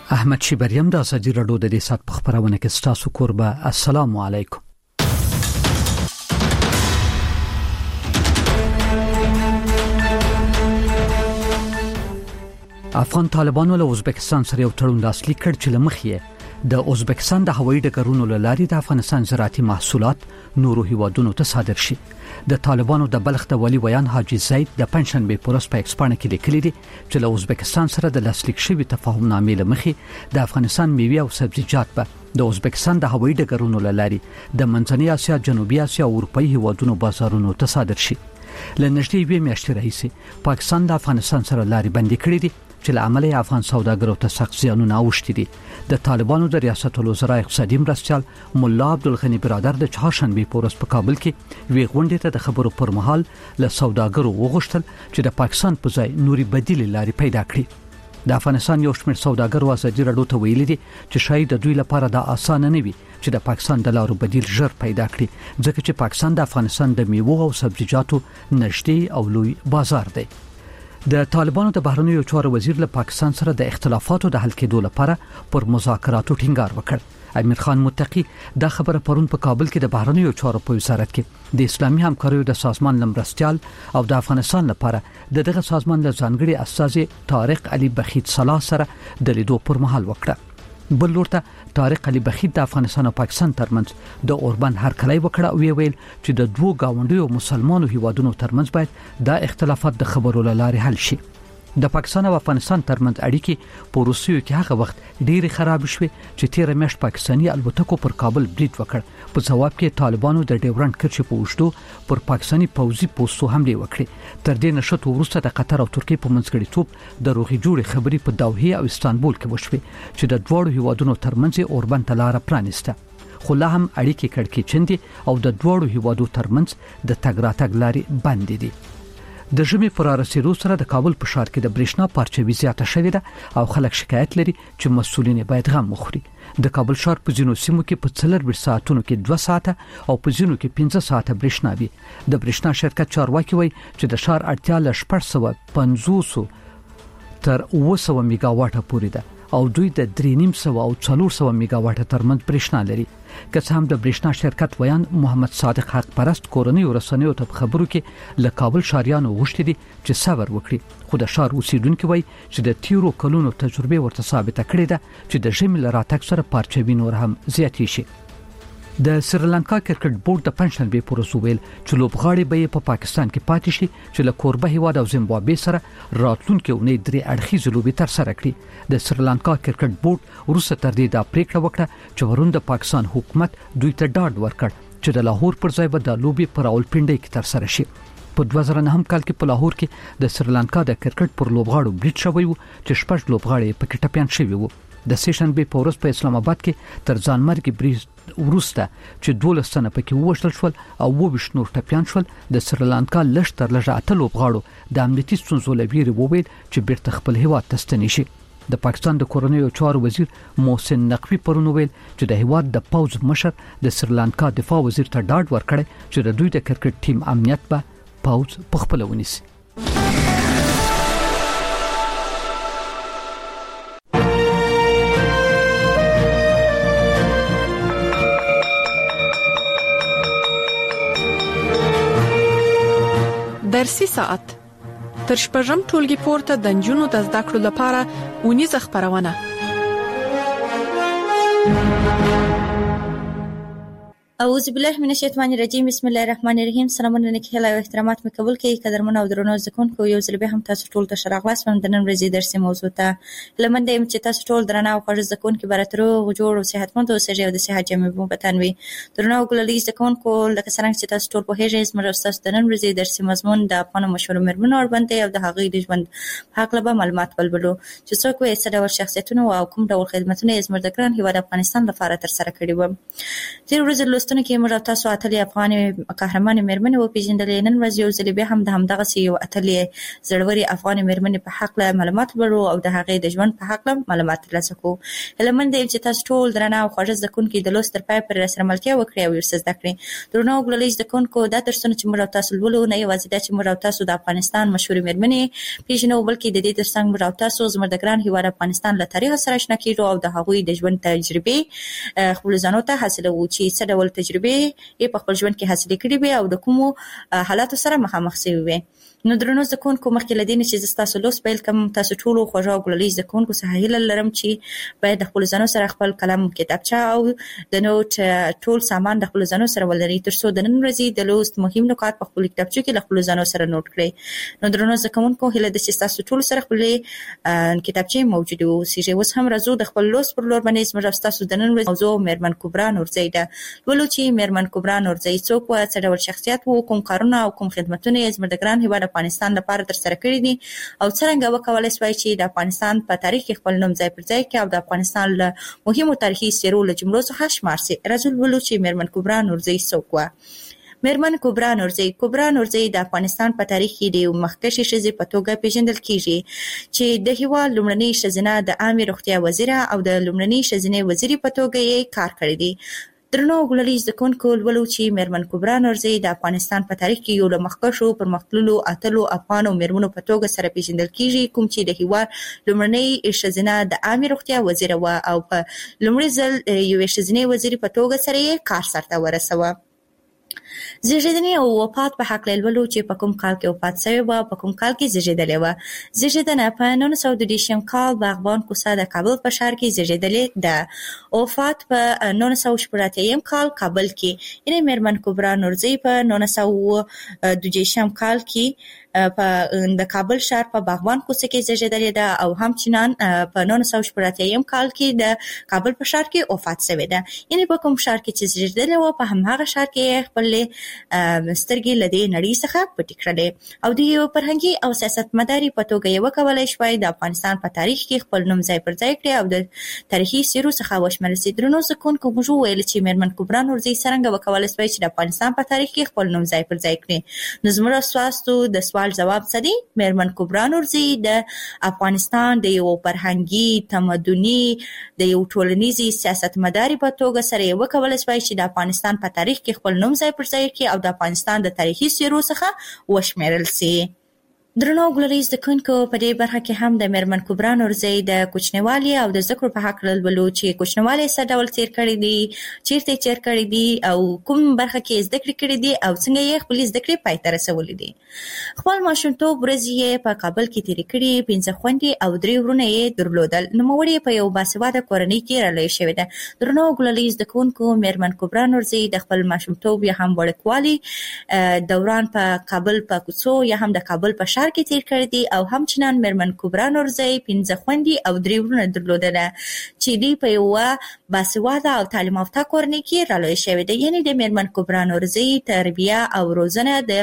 احمد شیبریم د ازادي رادیو د دې سات په خبرونه کې ستاسو قربه. السلام علیکم. افغان طالبانو له ازبکستان سره یو تړون لاسلیک کړ چې لمخې د ازبکستان د هوایي ډګرونو له لارې د افغانستان زراعتي محصولات نورو هیوادونو ته صادر شي. د طالبانو د بلخ د ولی ویان حاجی زید د پنځشنبه پورس په ایکسپانه کې لیکلي دي چې له ازبکستان سره د لاسلیک شوی تفاهم نامې لمخې د افغانستان میوه او سبزیجات به د ازبکستان د هوایي ډګرونو له لارې د منځنۍ اسیا، جنوبي اسیا او اروپאי هیوادونو بازارونو ته صادر شي. لنږدې یوې میاشتې راهیسې پاکستان د افغانستان سره لارې بندي کړې دي چې له امله افغان سوداګرو ته سخت زیانونه اوښتي دي. د طالبانو د ریاست الوزرا اقتصادي مرستیال مولا عبدالغنی برادر د چهارشنبه پورس په کابل کې وی غونډې ته د خبرو پر مهال له سوداګرو وغوښتل چې د پاکستان په ځای نوري بدیل لارې پیدا کړي. د افغانستان یو شمېر سوداګرو ازادي رادیو ته ویلي دي چې شاید د دوی لپاره دا اسانه نه وي چې د پاکستان د لارو بدیل ژر پیدا کړي، ځکه چې پاکستان د افغانستان د میوه او سبزیجاتو نږدې او لوی بازار دی. د طالبانو د بهرنیو چارو وزیر له پاکستان سره د اختلافاتو د حل کېدو لپاره پر مذاکراتو ټینګار وکړ. امیر خان متقی دا خبره پرون په کابل کې د بهرنیو چارو په وزارت کې د اسلامي همکاریو د سازمان لمرستیال او د افغانستان لپاره دغه سازمان له ځانګړي استاذ طارق علي بخیت صلاح سره د لیدو پر مهال وکړه. بل لورته طارق علي بخیت د افغانستان او پاکستان ترمنځ د اوربند هرکلی وکړه او ویل چې د دوه گاونډیو مسلمانو هیوادونو ترمنځ باید دا اختلافات د خبرو لارې حل شي. د پاکستان او افغانستان ترمنځ اړیکې په روسیو کې هغه وخت ډېری خراب شوې چې 13 میاشت پاکستاني الوتکو پر کابل برید وکړ. په جواب کې طالبانو د ډیورنډ کرښې په وشتو پر پاکستاني پوځي پوسټو حمله وکړه. تر دې نشته وروسته د قطر او ترکیې په منځګړیتوب د روغې جوړې خبرې په دوحه او استانبول کې وشوې چې د دوړو هیوادونو ترمنځ اوربند تلاره پرانیسته. خو لا هم اړیکې کړکېچندې او د دوړو هیوادو ترمنځ د تګ راتګ لارې بندې دي. د ژمي پر رسیدو سره د کابل په ښار کې د برېښنا پارچوي زیاته شوې ده او خلک شکایت لري چې مسؤلین باید غم وخوري. د کابل ښار په ځینو سیمو کې په 4 ساعتونو کې 2 ساعته او په ځینو کې 15 ساعته برېښنا وي. د برېښنا شرکت چارواکي وایي چې د ښار اړتیا له 450 تر 900 میگا واټه پورې ده او دوی د 350 او 400 میگا واټه ترمنځ برېښنا لري. که څه هم د برېښنا شرکت ویان محمد صادق حق پرست کورنۍ رسنیو ته خبرو کې له کابل ښاریانو غوښتي دي چې صبر وکړي، خو د ښار اوسیدونکو وایي چې د تیرو کلونو تجربه ورته ثابته کړې ده چې د ژمي له راتګ سره پارچوي نور هم زیاتې شي. د سریلانکا کرکټ بورډ د پنځشنبه پورس ویل چې لوبغاړي به په پاکستان کې پاتې شي چې له کوربه هیواد او زیمبابوې سره راتلونکي اونۍ 3 اړخیزې لوبې تر سره کړي. د سریلانکا کرکټ بورډ وروسته تر دې دا پریکړه وکړه چې ورون د پاکستان حکومت دوی ته ډاډ ورکړ چې د لاهور پر ځای به د لوبې پر راولپنډۍ کې تر سره شي. په 2009 کال کې په لاهور کې د سریلانکا د کرکټ پر لوبغاړو برید شوی و چې 6 لوبغاړي په کې ټپيان شوي وو. د سیشنبه په ورځ په اسلام آباد کې تر ځانمرګ برید ورسته چې 12 تنه پکې ووژل شول او 22 نور ټپيان شول. د سریلانکا لږ تر لږه 8 لوبغاړو د امنیتي ستونزو لویری وویل چې بیرته خپل هیواد ته ستنې شي. د پاکستان د کورنیو چارو وزیر محسن نقوی پرون ویل چې د هیواد د پوز مشر د سریلانکا دفاع وزیر ته ډاډ ورکړی چې د دوی د کرکټ ټیم امنیت به پوز په خپل ونیسي. درسي ساعت تر شپږم ټولګي پورته د نجونو د زده کړو لپاره ونیزه خبرونه. اعوذ بالله من الشیطان الرجیم بسم الله الرحمن الرحیم. سلامونه نیکی او احترامات مې قبول کړئ قدرمن او درنو زکونکو یو ځل به هم تاسو ټول ته شراغلاس هم د نن ورځې درسي موضوع ته لمنده يم چې تاسو ټول درنه او خوږ زکونکو براترو جوړ او صحتمند او سړي او د صحت جامع وطن وي. درنه او ګللي زکونکو لکه څنګه چې تاسو ټول په هیڅ زموږ تاسو د نن ورځې درسي مضمون د افغان مشهور مرمنو اور باندې او د هغې د ژوند حق له معلومات بلبلو چې څوک یې څه ډول شخصیتونه او کوم ډول خدماتونه یې زموږ د ګران هیواد افغانستان لپاره تر سره کړی و. تیر ورځ لوستونه کې موږ تاسو اتلې افغاني قهرمان مېرمنې وپېژندلې. نن ورځ یو ځل بیا هم د همدغه یو اتلې زړوري افغاني مېرمنې په حق له معلومات ورو او د هغې د ژوند په حق له معلومات ترلاسه کوو. هیله مند یم چې تاسو ټول درنه او خوږه زده کوونکي د لوست تر پای پورې راسره ملتیا وکړئ او ورسره زده کړئ. درنو ګلالۍ زده کوونکو، دا درسونه چې موږ تاسو لولو نه یوازې دا چې موږ تاسو د افغانستان مشهورې مېرمنې پیژنو، بلکې د دې ترڅنګ موږ تاسو زموږ د ګران هېواد افغانستان له تاریخ سره آشنا کیږو او د هغوی د ژوند تجربې خپل ځانو ته حاصلوو چې څه ډول تجربې یې په خپل ژوند کې حاصلې کړې وي او د کومو حالاتو سره مخامخ شوي وي. نو درنو زده کوونکو، مخکې له دې نه چې زه ستاسو لوست پیل کړم، تاسو ټولو خوږو او ګلالۍ زده کوونکو څخه هیله لرم چې باید د خپلو ځانو سره خپل قلم، کتابچه او د نوټ ټول سامان د خپلو ځانو سره ولرئ، تر څو د نن ورځې د لوست مهم نکات په خپلو کتابچو کې له خپلو ځانو سره نوټ کړئ. نو درنو زده کوونکو، هیله ده چې ستاسو ټولو سره خپلې کتابچې موجودې واوسېږي. اوس هم راځو د خپل لوست پر لور باندې. زموږ ستاسو د نن ورځې موضوع مېرمن کبرا نورزۍ ده. لولو چې مېرمن کبرا نورزۍ څوک وه، څه ډول شخصیت و، کوم کارونه او کوم خدمتونه یې زموږ د ګران هېواد افغانستان لپاره ترسره کړي دي او څرنګه وکولای شوای چې د افغانستان په تاریخ کې خپل نوم ځای پر ځای کړي او د افغانستان له مهمو تاریخي څېرو له جملو څخه شمار شي. راځو لولو چې مېرمن کبرا نورزۍ څوک وه. مېرمن کبرا نورزۍ د افغانستان په تاریخ کې د مخکښې ښځې په توګه پیژندل کیږي چې د هېواد لومړنۍ ښځینه د عامې روغتیا وزیره او د لومړنۍ ښځینې وزیرې په توګه یې کار کړی دی. درنو ګلالۍ زده کوونکو، لولو چې مېرمن کبرا نورزۍ د افغانستان په تاریخ کې یو له مخکښو پرمختللو اتلو افغانو مېرمنو په توګه سره پیژندل کیږي، کوم چې د هېواد لومړنۍ ښځینه د عامې روغتیا وزیره وه او په لومړي ځل یوې ښځینې وزیرې په توګه سره یې کار سرته ورسوه. زیږیدنې او وفات په هکله لولو چې په کوم کال کې وفات شوې وه او په کوم کال کې زیږېدلې وه. زیږېدنه په 1930 کال باغبان کوڅه د کابل په ښار کې زیږېدلې ده. وفات په 1980 کال کابل کې. یعنې مېرمن کبرا نورزۍ په 1930 کال کې د کابل ښار په باغبان کوڅه کې زیږېدلې ده او همچنان په 1980 کال کې د کابل په ښار کې وفات شوې ده. یعنې په کوم ښار کې چې زیږېدلې وه په همهغه ښار کې خپلې سترګې له دې نړۍ څخه پټې کړلې او د یو فرهنګي او سیاستمدارې په توګه یې وکولای شوای د افغانستان په تاریخ کې خپل نوم ځای پر ځای کړي او د تاریخي څېرو څخه وشمېرل شي. درنو زده کوونکو، موږ وویل چې مېرمن کبرا نورزۍ څرنګه وکولای شوای چې د افغانستان په تاریخ کې خپل نوم ځای پر ځای کړي. نو زموږ ستاسو د سوال جواب څه دی؟ مېرمن کبرا نورزۍ د افغانستان د یو فرهنګي، تمدني، د یو ټولنیزې سیاستمدارې په توګه سره یې وکولای شوای چې د افغانستان په تاریخ کې خپل نوم ځای پر ځای کړي او د افغانستان د تاریخي څېرو څخه وشمېرل شي. درنو ګلالۍ زده کوونکو، په دې برخه کې هم د مېرمن کبرا نورزۍ د کوچنیوالي او د زده کړو په هکله لولو چې کوچنیوالی څه ډول تېر کړی دی، چیرته یې تېر کړی دی او کوم برخه کې یې زده کړې کړې دي او څنګه یې خپلې زده کړې پای ته رسولې دي. خپل ماشومتوب ورځې یې په کابل کې تېرې کړې. 5 خویندې او 3 وروڼه یې درلودل. نوموړې په یو باسواده کورنۍ کې رالویه شوې ده. درنو ګلالۍ زده کوونکو، مېرمن کبرا نورزۍ د خپل ماشومتوب یا هم وړوکوالي دوران په کابل په کوڅو یا هم د کابل په ښار کې تېر کړی دی او همچنان مېرمن کبرا نورزۍ 5 خویندې او 3 وروڼه درلودله چې دوی په یوه باسواده او تعلیم یافته کورنۍ کې رالویه شوې ده. یعنې د مېرمن کبرا نورزۍ تربیه او روزنه د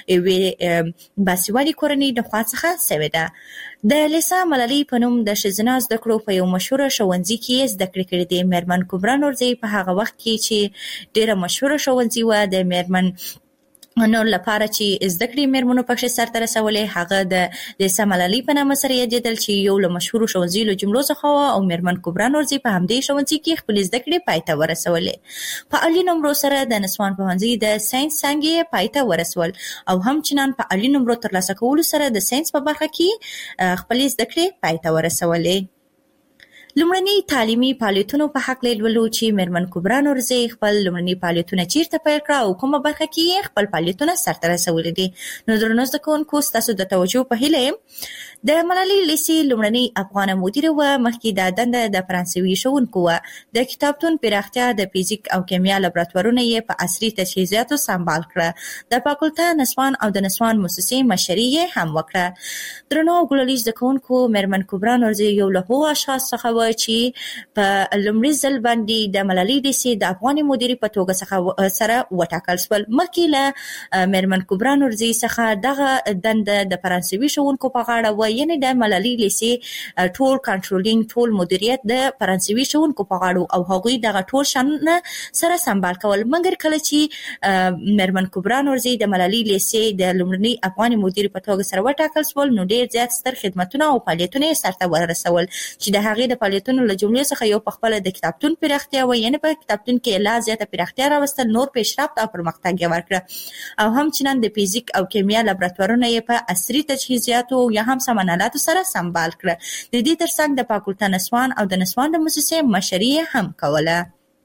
یوې باسوادې کورنۍ د خوا څخه شوې ده. د لیسا ملالۍ په نوم د ښځینه زده کړو په یو مشهوره ښوونځي کې یې زده کړې کړې دي. مېرمن کبرا نورزۍ په هغه وخت کې چې ډېره مشهوره ښوونځي وه د مېرمن نور لپاره چې زده کړې مېرمنو پکښې سرته رسولې، هغه د لیسا ملالۍ په نامه سره یادېدل چې یو له مشهورو ښوونځیو له جملو څخه وه او مېرمن کبرا نورزۍ په همدې ښوونځي کې خپلې زده کړې پای ته ورسولې. په عالي نمرو سره د نسوان پوهنځي د ساینس څانګې یې پای ته ورسول او همچنان په عالي نمرو ترلاسه کولو سره د ساینس په برخه کې خپلې زده کړې پای ته ورسولې. لومړني تعلیمي فعالیتونو په هکله لولو چې مېرمن کبرا نورزۍ خپل لومړني فعالیتونه چیرته پیل کړه او کومه برخه کې یې خپل فعالیتونه سرته رسولي دي. نو درنو زده کوونکو، ستاسو د توجه په هیله یم. د ملالۍ لیسې لومړنۍ افغانه مدیره وه. مخکې دا دنده د فرانسوي ښوونکو وه. د کتابتون پراختیا، د فزیک او کیمیا لابراتوارونه یې په عصري تجهیزاتو سمبال کړه. د فاکولته نسوان او د نسوان موسسې مشري یې هم وکړه. درنو ګلالۍ زده کوونکو، مېرمن کبرا نورزۍ یو له هغو اشخاص څخه وه و چې په لومړي ځل باندې د ملالۍ لیسې د افغاني مدیرې په توګه څخه سره وټاکل شول. مخکې له میرمن کبرا نورزي څخه دغه دنده د فرانسوي ښوونکو په غاړه و، یعنې د ملالۍ لیسې ټول کنټرولینګ ټول مدیریت د فرانسوي ښوونکو په غاړه او هغوی دغه ټول شانونه سره سمبال کول. مګر کله چې میرمن کبرا نورزي د ملالۍ لیسې د لومړني افغاني مدیرې په توګه سره وټاکل شول، نو ډېر زیات ستر خدمتونه او فعالیتونه یې سرته ورسول چې د هغې د فعالیتونو له جملې څخه یو په خپله د کتابتون پراختیا و، یعنې په کتابتون کې لا زیاته پراختیا راوستل، نور پیشرفت او پرمختګ یې ورکړه او همچنان د فیزیک او کیمیا لابراتوارونه یې په عصري تجهیزاتو یا هم سامانالاتو سره سمبال کړه. د دې ترڅنګ د فاکولته نسوان او د نسوان د موسسې مشري هم کوله.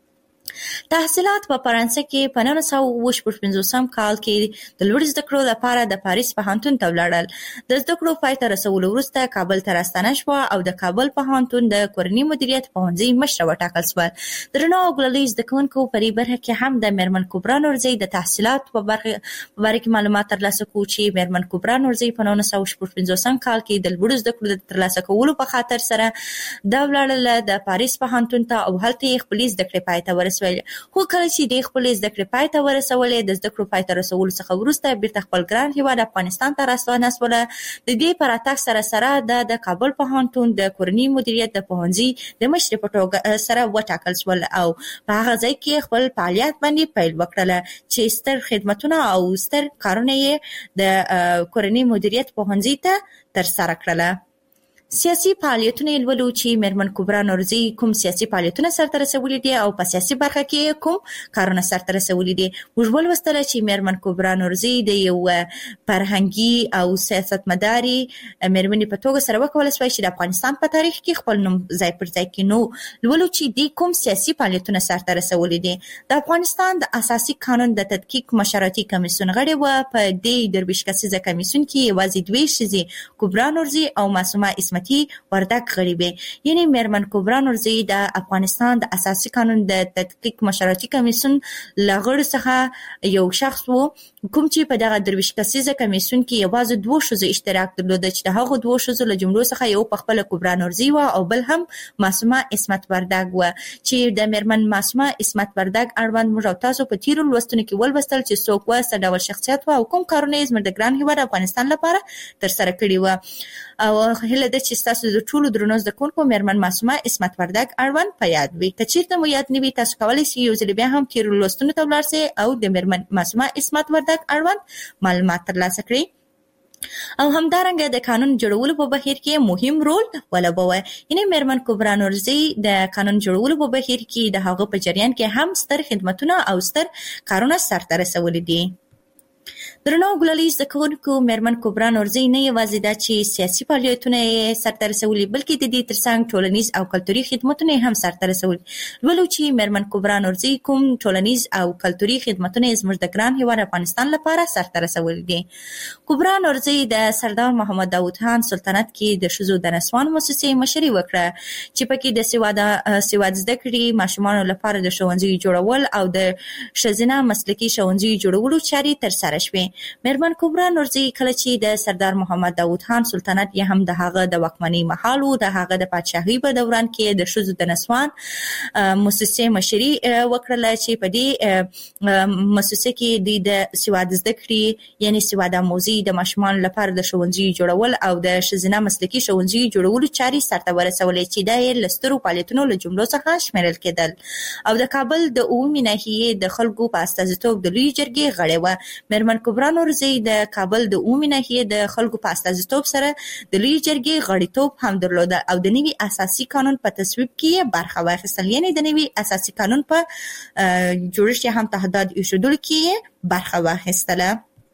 تحصیلات په فرانسه کې په 1955 کال کې د لوړ زده کړو لپاره د پاریس پوهنتون ته ولاړل. د زده کړو پای ته رسولو وروسته کابل ته راستنه شوه او د کابل پوهنتون د کورني مدیریت پوهنځي مشره وټاکل شول. درنو او ګلالۍ زده کوونکو په دې برخه کې هم د میرمن کبرا نورزي د تحصیلاتو په باره کې معلومات ترلاسه کړو چې میرمن کبرا نورزي په 1955 کال کې د لوړ زده کړو د ترلاسه کولو په خاطر سره د ولاړله د پاریس پوهنتون ته او هلته یې خپلې زده کړې پای ته ورسولې. خو کله چې د خپلې زده کړې پای ته ورسولې، د زده کړو پای ته رسولو څخه وروسته بیرته خپل ګران هېواد افغانستان ته راستنه شوله. د دې په راتګ سره سره د کابل پوهنتون د کورني مدیریت د پوهنځي د مشرې په توګه سره وټاکل شول او په هغه ځای کې خپل فعالیت باندې پیل وکړله چې ستر خدمتونه او ستر کارونه یې د کورني مدیریت پوهنځي ته ترسره کړله. سیاسي فعالیتونه یې لولو چې میرمن کبرا نورزي کوم سیاسي فعالیتونه سرته رسولي دي او په سیاسي برخه کې کوم کارونه سرته رسولي دي. موږ ولوستل چې میرمن کبرا نورزي د یو فرهنګي او سیاستمداري میرمنې په توګه سره وکولای شوای چې د افغانستان په تاریخ کې خپل نوم ځای پر ځای کړي. نو لولو چې د کوم سیاسي فعالیتونه سرته رسولي دي. د افغانستان د اساسي قانون د تدقیق مشورتي کمیسیون غړي و. په دې درویش کسیزه کمیسیون کې یوازې دوی ښځې کبرا نورزي او معصومه اسمت وردک غړي وي. یعنی میرمن کبرا نورزي د افغانستان د اساسي قانون د تدقیق مشورتي کمیسیون لغړ څخه یو شخص وو کوم چې په دغه درویش کسیزه کمیسیون کې یوازې دوه ښځو اشتراک درلود چې د هغو دوه ښځو له جملو څخه یو په خپل کبرا نورزي و او بل هم معصومه اسمت وردک و چې د میرمن معصومه اسمت وردک اړوند موږ او تاسو په تیرو لوستونو کې ولوستل چې څوک و، څه ډول شخصیت و او کوم کارونه یې زموږ د ګران هېواد افغانستان لپاره ترسره کړي و او هیله ده چې تاسو د ټولو درنو زده کوونکو میرمن معصومه اسمت وردک اړوند په یاد وي. که چیرته مو یاد نه وي تاسو کولی شئ یو ځل بیا هم تیرو لوستونو ته ولاړ شئ او د میرمن معصومه اسمت وردک اړوند معلومات ترلاسه کړئ. او همدارنګه د قانون جوړولو په بهیر کې مهم رول ولوبوي. یعنی میرمن کبرا نورزي د قانون جوړولو په بهیر کې د هغه په جریان کې هم ستر خدمتونه او ستر کارونه سرته رسولي دي. درنو ګلالۍ زده کوونکو، میرمن کبرا نورزي نه یوازې دا چې سیاسي فعالیتونه یې سرته رسولي بلکې د دې ترڅنګ ټولنیز او کلتوري خدمتونه هم سرته رسولي. لولو چې میرمن کبرا نورزي کوم ټولنیز او کلتوري خدمتونه زموږ د ګران هېواد افغانستان لپاره سرته رسولي دي. کبرا نورزي د سردار محمد داود خان سلطنت کې د ښځو د نسوان موسسې مشري وکړه چې پکې د سواد زده کړې ماشومانو لپاره د ښوونځیو جوړول او د ښځینه مسلکي ښوونځیو جوړولو چارې ترسره شوې. میرمن کبرا نورزي کله چې د سردار محمد داود خان سلطنت یې هم د هغه د واکمنۍ مهال و، د هغه د پادشاهۍ په دوران کې د ښځو د نسوان موسسې مشري وکړله چې په دې موسسه کې د سواد زده کړې یعنی سواد آموزي د ماشومانو لپاره د ښوونځیو جوړول او د ښځینه مسلکي ښوونځیو جوړولو چارې سرته ورسولې چې دا یې له سترو فعالیتونو له جملو څخه شمیرل کېدل. او د کابل د اوومې ناحیې د خلکو په استازیتوب د لویې جرګې غړې وه. میرمن کبرا نورزي د کابل د اوومې ناحیې د خلکو په استازیتوب سره د لویې جرګې غړیتوب هم درلوده او د نوي اساسي قانون په تصویب کې برخه واخیستل. یعنی د نوي اساسي قانون په جوړښت هم تهدید ایښودلو کې برخه واخیستله.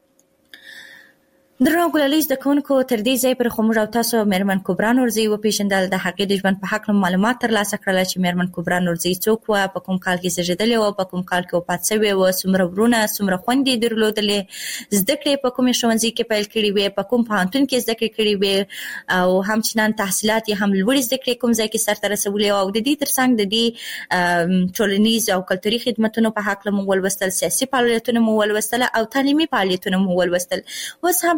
درنو ګلالۍ زده کوونکو، تر دې ځای پر خو موږ او تاسو میرمن کبرا نورزي وپېژندل، د هغې د ژوند په هکله معلومات ترلاسه کړل چې میرمن کبرا نورزي څوک وه، په کوم کال کې زېږېدلې وه، په کوم کال کې وفات شوې وه، څومره ورونه څومره خویندې درلودلې، زده کړې په کومې ښوونځي کې پیل کړې وې، په کوم پوهنتون کې زده کړې کړې وې او همچنان تحصیلات یې هم لوړې زده کړې کوم ځای کې سرته رسولې وه. او د دې ترڅنګ د دې ټولنیز او کلتوري خدمتونو په هکله مو ولوستل، سیاسي فعالیتونه مو ولوستل او تعلیمي فعالیتونه مو ولوستل. اوس هم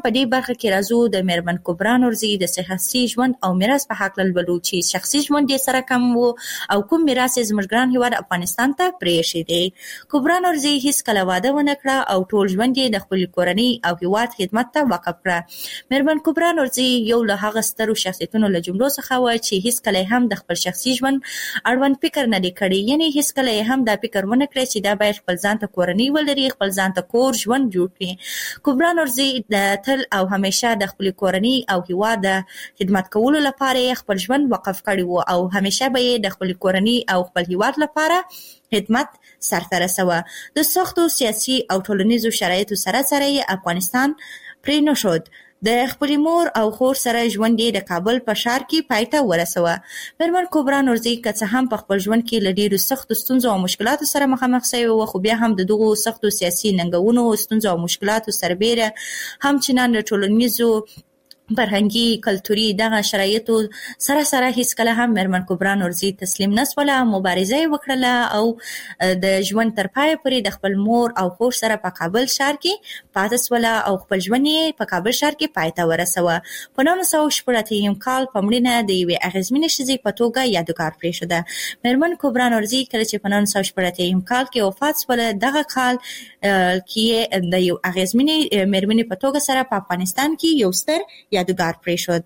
په دې برخه کې راځو د میرمن کبرا نورزي د شخصي ژوند او میراث په حق لولو چې شخصي ژوند یې سره کم وو او کوم میراث یې زموږ ګران هیواد افغانستان ته پرېښی دی. کبرا نورزي هیڅ کله واده ونه کړه او ټول ژوند یې د خپل کورنۍ او هیواد خدمت ته وقف کړه. میرمن کبرا نورزي یو له هغه سترو شخصیتونو له جملو څخه و چې هیڅ کله هم د خپل شخصي ژوند اړوند فکر نه دی کړی، یعنی هیڅ کله هم دا فکر ونه کړی چې دا باید خپل ځان ته کورنۍ ولري، خپل ځان ته کور ژوند جوړ کړي. کبرا نورزي د تل او همیشه د خپل کورنۍ او هیواد د خدمت کولو لپاره خپل ژوند وقف کړی وو او همیشه به یې د خپل کورنۍ او خپل هیواد لپاره خدمت سرته رسوه. د سختو سیاسي او ټولنیزو شرایطو سره یې افغانستان پرې نه شود. د خپل مور او خور سره ژوند یې د کابل په ښار کې پای ته ورسوه. میرمن کبرا نورزي که څه هم په خپل ژوند کې له ډېرو سختو ستونزو او مشکلاتو سره مخامخ شوې وه، خو بیا هم د دغو سختو سیاسي ننګونو، ستونزو او مشکلاتو سربیره همچنان د ټولنیزو فرهنګي کلتوري دغه شرایطو سره هیڅ کله هم میرمن کبرا نورزي تسلیم نسوله، مبارزه یې وکړله او د ژوند تر پایه پورې د خپل مور او خور سره په کابل ښار کې پاتې سوله او خپل ژوند یې په کابل ښار کې پای ته ورسوه. په 1980 کال په مړینه د یوې اغېزمنې ښځې په توګه یادګار پرېښوده. میرمن کبرا نورزي کله چې په 1980 کال کې وفات سوله، دغه کال کې د یو اغېزمنې میرمنې په توګه سره په افغانستان کې یو ستر یادګار پرېښود.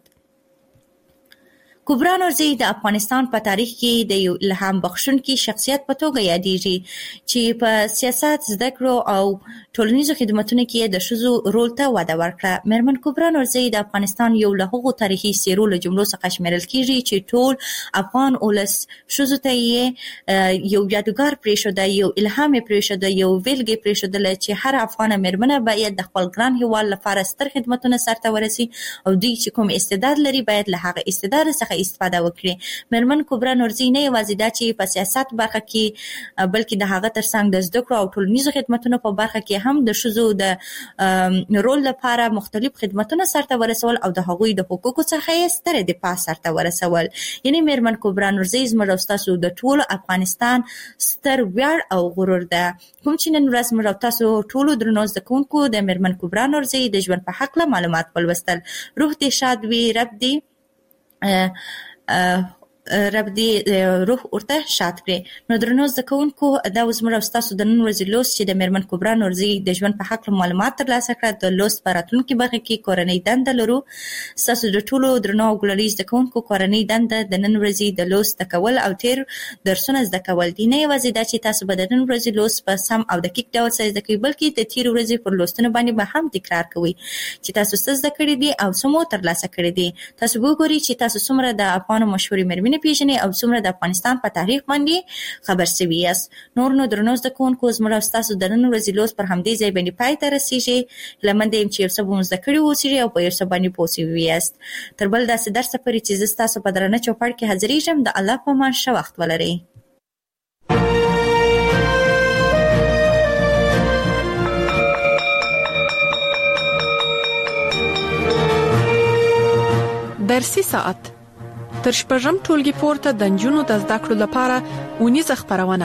کبرا نورزي د افغانستان په تاریخ کې د یو الهام بخښونکي شخصیت په توګه یادېږي چې په سیاست، زده کړو او ټولنیزو خدمتونو کې د ښځو رول ته وده ورکړه. میرمن کبرا نورزي د افغانستان یو له هغو تاریخي څېرو له جملو څخه شمیرل کېږي چې ټول افغان ولس ښځو ته یې یو یادګار پرېښوده، یو الهام یې پرېښوده، یو بیلګې پرېښودله چې هر افغانه میرمنه باید د خپل ګران هېواد لپاره ستر خدمتونه سرته ورسي او دوی چې کوم استعداد لري باید له هغه استعداد څخه استفاده وکړي. میرمن کبرا نورزي نه یوازې دا چې په سیاست برخه کې بلکې د هغه ترڅنګ د زده کړو او ټولنیزو خدمتونو په برخه کې هم د ښځو د رول لپاره مختلف خدمتونه سرته ورسول او د هغوی د حقوقو څخه یې ستره دفاع سرته ورسول. یعنی میرمن کبرا نورزي زموږ او ستاسو د ټول افغانستان ستر ویاړ او غرور ده. کوم چې نن ورځ موږ او تاسو ټولو درنو زده کوونکو د میرمن کبرا نورزي د ژوند په هکله معلومات ولوستل. روح دې شاد وي، رب دې روح ورته شاد کړي. نو درنو زده کوونکو، دا اوس موږ او ستاسو د نن ورځې لوست چې د میرمن کبرا نورزي د ژوند په هکله معلومات ترلاسه کړه. د لوست په راتلونکي برخه کې کورنۍ دنده لرو. ستاسو د ټولو درنو او ګلالي زده کوونکو کورنۍ دنده د نن ورځې د لوست زده کول او تیر درسونه زده کول دي. نه یوازې دا چې تاسو به د نن ورځې لوست په سم او دقیق ډول سره زده کوئ، بلکې د تیر ورځې پر لوستنو باندې به هم تکرار کوئ چې تاسو څه زده کړي دي او څه مو ترلاسه کړي دي. تاسو وګورئ چې تاسو څومره د افغانو مشهورې میرمنې پیژنئ او څومره د افغانستان په تاریخ باندې خبر شوي یاست. نو درنو زده کوونکو، زموږ او ستاسو د نن ورځې لوست پر همدې ځای باندې پای ته رسېږي. هیله منده یم چې یو څه به مو زده کړي واوسېږي او په یو څه باندې پوه شوي یاست. تر بل داسې درسه پورې چې زه ستاسو په درانه چوپړ کې حاضرېږم، د الله په امان ښه وخت ولرئ. درسي ساعت تر شپږم ټولګي پورته د نجونو د زده کړو لپاره ونیزه خپرونه.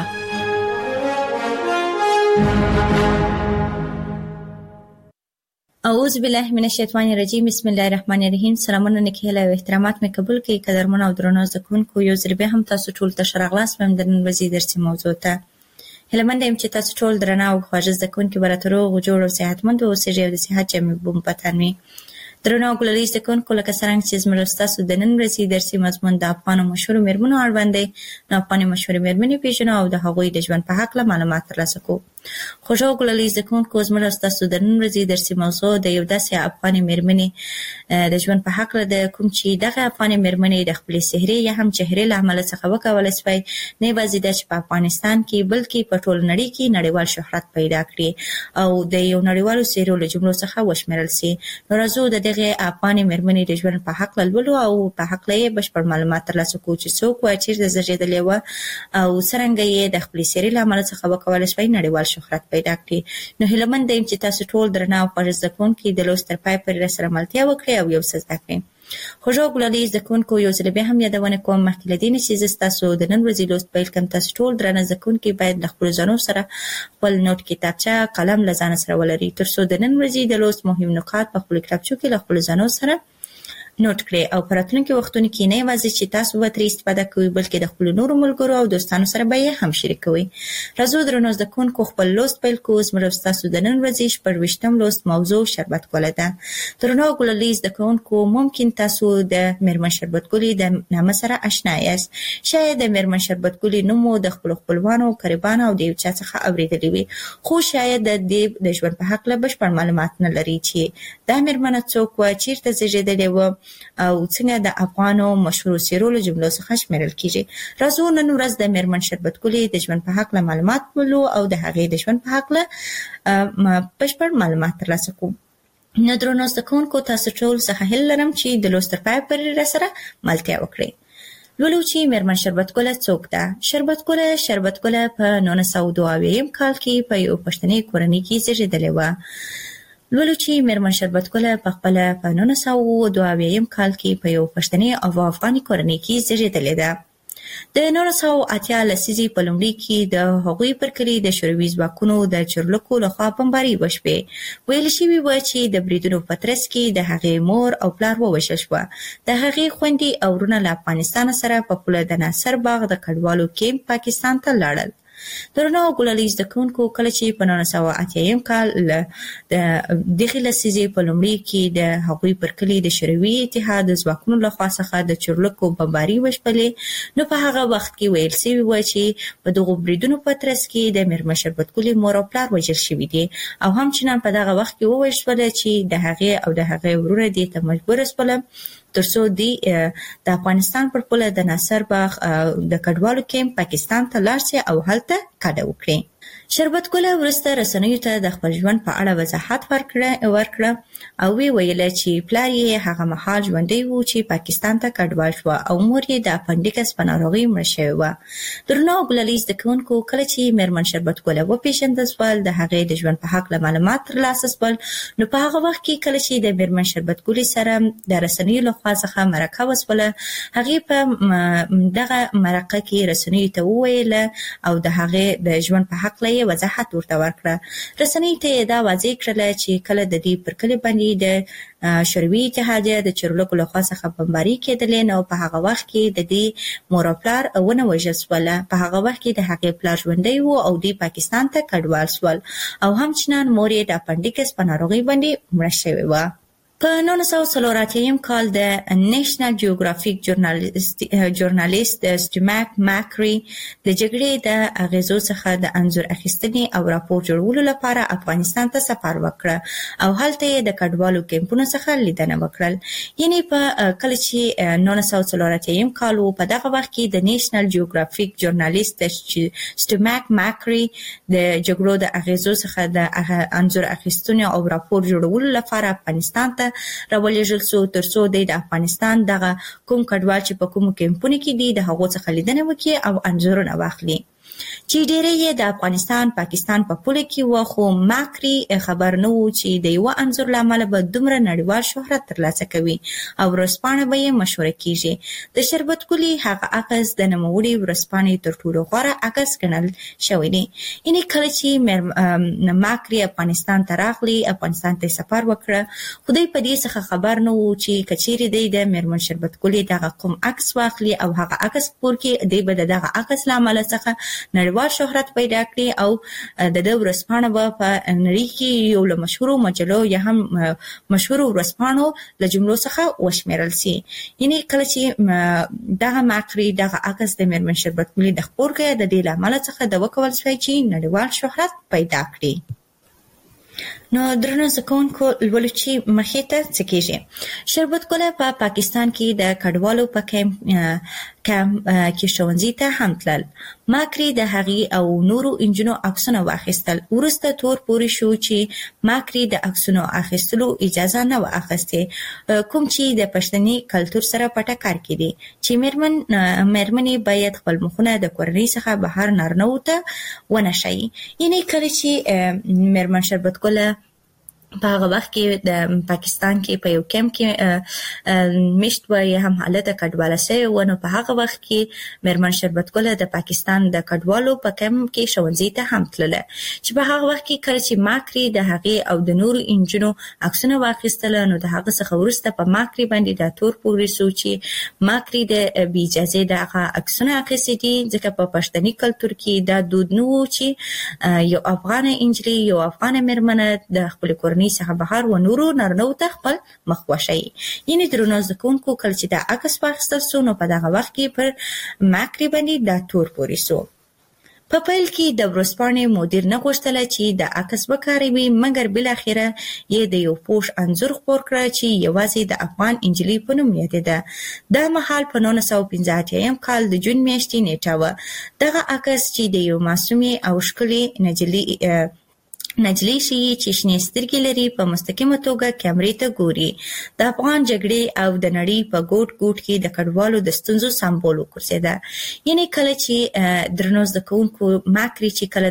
اعوذ بالله من الشیطان الرجیم، بسم الله الرحمن الرحیم. سلامونه نیکهیله او احترامات مې قبول کړئ. قدرمن او درنو زده کوونکو، یو ځل بیا هم تاسو ټول ته ښه راغلاست د نن ورځې درسي موضوع ته. هیله منده یم چې تاسو ټول درنه او خواږه زده کوونکي به راته روغ جوړ او صحتمند اوسئ او د صحت جامې به مو په تن وي. درنو او ګلالي زده کوونکو، لکه څرنګه چې زموږ ستاسو د نن ورځې درسي مضمون د افغانو مشهورو میرمنو اړوند دی، نو افغاني مشهورې میرمنې پیژنو او د هغوی د ژوند په هکله معلومات ترلاسه کوو. خوږو او ګلالي زده کوونکو، زموږ ستاسو د نن ورځې درسي موضوع د یو داسې افغاني میرمنې د ژوند په هکله ده، کوم چې دغه افغاني میرمنې د خپلې سحرې یا هم چهرې له امله څخه وکولی شوی نه یوازې دا چې په افغانستان کې بلکې په ټول نړۍ کې نړیوال شهرت پیدا کړي او د یو نړیوالو څېرو له جملو څخه وشمېرل سي. نو راځو د دغې افغاني میرمنې د ژوند په هکله لولو او په هکله یې بشپړ معلومات ترلاسه کوو چې څوک وه، چېرته زېږېدلې وه او څرنګه یې د خپلې سحرې له امله څخه وکولی شوی نړیوال شهرت پیدا کړي. نو هیله منده یم چې تاسو ټول درنه او خوږ زده کوونکي د لوست تر پای پورې راسره ملتیا وکړئ او یو څه زده کړئ. خوږو ګلالي زکونکو یو ځل بیا هم یادونه کوم مخکې لدین چې تاسو د نن ورځې لوست پیل کوم تاسو ټول درنه زکونکو باید د خپل ځانو سره خپل نوٹ کتابچه قلم لزان سره ولري ترڅو د نن ورځې د لوست مهم نکات په خپل کتابچو کې خپل ځانو سره نوٹ کړئ او په راتلونکي وختونو کې نه یوازې چې تاسو به ترې استفاده کوئ بلکې د خپل نورو ملګرو او دوستانو سره به یې هم شریکوئ. راځو درنو زده کوونکو خپل لوست پیل کوو. زموږ تاسو د نن ورځې 14 لوست موضوع شربت ګل ده. درنو ګلالي زده کوونکو ممکن تاسو د میرمن شربت ګل د نامه سره آشنا یاست. شاید د میرمن شربت ګل نوم د خپلوانو قریبانو او د یو چا څخه اوریدلی وي خو شاید د ژوند په حق له بشپړ معلومات نه لري چې دا میرمن څوک و چیرته زیږیدلې و او څنګه د افغانو مشهور سیرولو جملو څخه شمیرل کیږي. راځو نن ورځ د میرمن شربت ګل د ژوند په حق له معلومات ولو او د هغې د ژوند په حق له بشپړ معلومات ترلاسه کوو. نو درنو زده کوونکو تاسو ټول څخه هیله لرم چې د لوست تر پایه پورې راسره ملتیا وکړئ. لولو چې میرمن شربت ګل څوک ده؟ شربت ګل په 1922 کال کې په یو پښتني کورنۍ کې زیږیدلې وه. لولو چې میرمن شربت ګل په خپل په 1922 کال کې په یو پښتني او افغاني کورنۍ کې زیږیدلې ده. د 1980 لسیزې په لومړي کې د هغوی پر کلي د شوروي ځواکونو د چورلکو لخوا بمباري وشوې. ویل شوي و چې د بریدونو په ترڅ کې د هغې مور او پلار ووژل شوه. د هغې خویندې او ورونه له افغانستان سره په پوله د ناصر باغ د کډوالو کیمپ پاکستان ته لاړل. درنو ګلالي زده کوونکو کله چې په 1980 کال د دغې لسیزې په لومړي کې د هغوی پر کلي د شوروي اتحاد د ځواکونو لخوا څخه د چورلکو بمباري وشولې نو په هغه وخت کې ویل شوي و چې په دغو بریدونو په ترڅ کې د میرمن شربت ګل مور او پلار وژل شوي دي او همچنان په دغه وخت کې وویل شول چې د هغې او د هغې ورونه دې ته مجبور شول ترڅو د افغانستان پر پوله د ناصر باغ د کډوالو کیمپ پاکستان ته لاړ شي او هلته کډه وکړي. شربت ګل وروسته رسنیو ته د خپل ژوند په اړه وضاحت ورکړه او ویل چې پلار یې هغه مهال ژوندی و چې پاکستان ته کډوال شو او مور یې د اپنډیکس په ناروغۍ مړه شوې وه. درنو ګلالي زده کوونکو کله چې میرمن شربت ګل وپېژندل شول د هغې د ژوند په هکله معلومات ترلاسه شول نو په هغه وخت کې کله چې د میرمن شربت ګل سره د رسنیو لخوا څخه مرکه وشوله هغې په دغه مرکه کې رسنیو ته وویل او د هغې د ژوند په هکله وضاحت ورته ورکړه. رسنۍ ته دا واضح کړله چې کله د دې پر کلي باندې د شوروي اتحادیه د چورلکو لخوا څخه بمباري کېدلې نو په هغه وخت کې د دې مور او پلار ونه وژل شول. په هغه وخت کې د هغې پلار ژوندی و او دوی پاکستان ته کډوال شول او همچنان مور یې د اپنډیکس په ناروغۍ باندې مړه شوې وه. په 1984 کال د نیشنل جیوګرافیک ژورنالیست سټیماک ماکری د جګړې د اغیزو څخه د انځور اخیستنې او راپور جوړولو لپاره افغانستان ته سفر وکړ او هلته یې د کډوالو کیمپونو څخه لیدنه وکړل. یعنی په کله چې 1984 کال په دغه وخت کې د نیشنل جیوګرافیک ژورنالیست سټیماک ماکری د جګړو د اغیزو څخه د انځور اخیستنې او راپور جوړولو لپاره افغانستان ته راولېږل شو ترڅو د افغانستان دغه کوم کډوال چې په کومو کیمپونو کې دي د هغو څخه لیدنه وکړي او انځورونه واخلي چې ډېری یې د افغانستان پاکستان په پوله کې و خو ماکری خبر نه و چې د یو انځور له امله به دومره نړیوال شهرت ترلاسه کوي او ورځپاڼه به یې مشهوره کیږي. د شربت ګل هغه عکس د نوموړي ورځپاڼې تر ټولو غوره عکس ګڼل شوی دی. یعنی کله چې ماکری افغانستان ته راغلی افغانستان ته سفر وکړه خو دوی په دې څخه خبر نه و چې کچېرې دی د میرمن شربت ګل دغه کوم عکس واخلي او هغه عکس پور کې دی به دغه عکس له امله څخه نړیوال شهرت پیدا کړي او د دې ورځپاڼه په نړۍ کې یو له مشهورو مجلو یا هم مشهورو ورځپاڼو له جملو څخه وشمیرل شي. یعنی کله چې دغه ماکری دغه عکس د میرمن شربت ګل د خپور کې د دې له امله څخه د وکول شوی چې نړیوال شهرت پیدا کړي. نو درنو زده کوونکو لولو چې مخې ته څه کېږي. شربت ګل په پاکستان کې د کډوالو په کیمپ کې ښوونځي ته هم تلل. ماکری د هغې او نورو انجونو عکسونه واخیستل. وروسته تور پورې شو چې ماکری د عکسونو اخیستلو اجازه نه و اخیستې کوم چې د پښتني کلتور سره په ټکر کې دي چې میرمنې باید خپل مخونه د کورنۍ څخه بهر نارینه‌وو ته ونه ښایي. یعنې کله چې میرمن شربت ګل په هغه وخت کې د پاکستان کې په یو کیمپ کې مشت وای هم حالت کډواله سي ونه په هغه وخت کې مېرمن شربت ګل د پاکستان د کډوالو په کیمپ کې ښوونځي ته هم تلله چې په هغه وخت کې کله چې ماکري د هغه او د نور انجنونو عکسونه واخیستل نو د هغه څخه ورسته په ماکري باندې د تور پوري سوچي ماکري د بي اجازه د عکسونه اخیستي دي ځکه په پښتني کلچر کې دا دود نو چې یو افغان انجلي یو افغان مېرمن د خپل کورنۍ څخه بهر و نورو نارنو ته خپل مخ وشي یعنی درنو ځکونکو کله چې د عکس واخیستل سو نو په دغه وخت کې پر ماکري باندې د تور پوري سو په پیل کې د ورسپانې مدیر نه غوښتل چې د عکس وکاروي مګر بل اخره یې د یو پوش انزور خپور کړ چې یوازې د افغان انجلي په نوم یادېده د مهال په 1985 کال د جون میاشتې نیټه و دغه عکس چې د یو معصومې او ښکلې نجلۍ شي چې شنې سترګې لري په مستقیمه توګه کیمرې ته ګوري د افغان جګړې او د نړۍ په ګوټ ګوټ کې د کډوالو د ستونزو سمبول وګرځیده یعنی کله چې درنو زکونکو ماکري چې کله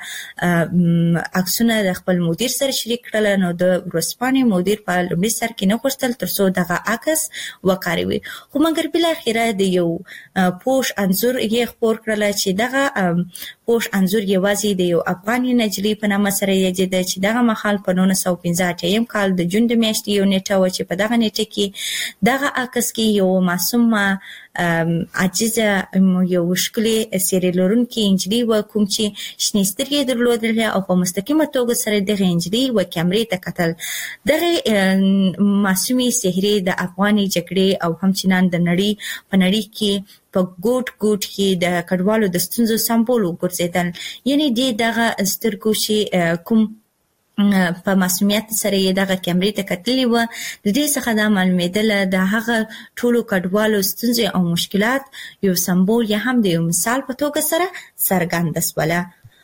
دغه عکسونه د خپل مدیر سره شریک کړل نو د ورسپانې مدیر په لومړي سر کې نه غوښتل ترڅو دغه عکس وکاروي خو مګر بل اخره د یو پوش انزور یې خپور کړل چې دغه پوش انزور یوازې د یو افغان نجلۍ په نامه سره یادېده چې دغه مهال په 1985 کال د جون د میاشتې یو نیټه و چې په دغه نیټه کې دغه عکس کې یو معصومه عاجزه یو ښکلې څېرې لرونکې نجلۍ وه کوم چې شنې سترګې درلودلې او په مستقیمه توګه سره دغه نجلۍ و کیمرې ته کتل دغه معصومې څهرې د افغاني جګړې او همچنان د نړۍ په نړۍ کې په ګوټ ګوټ کې د کډوالو د ستونزو سمبول وګرځیدل یعنی دغه سترګو چې کوم په معصومیت سره یې دغه کیمرې ته کتلې و د دې څخه دا معلومېدل د هغه ټولو کډوالو ستونزې او مشکلات یو سمبول یا هم د یو مثال په توګه سره څرګنده شوله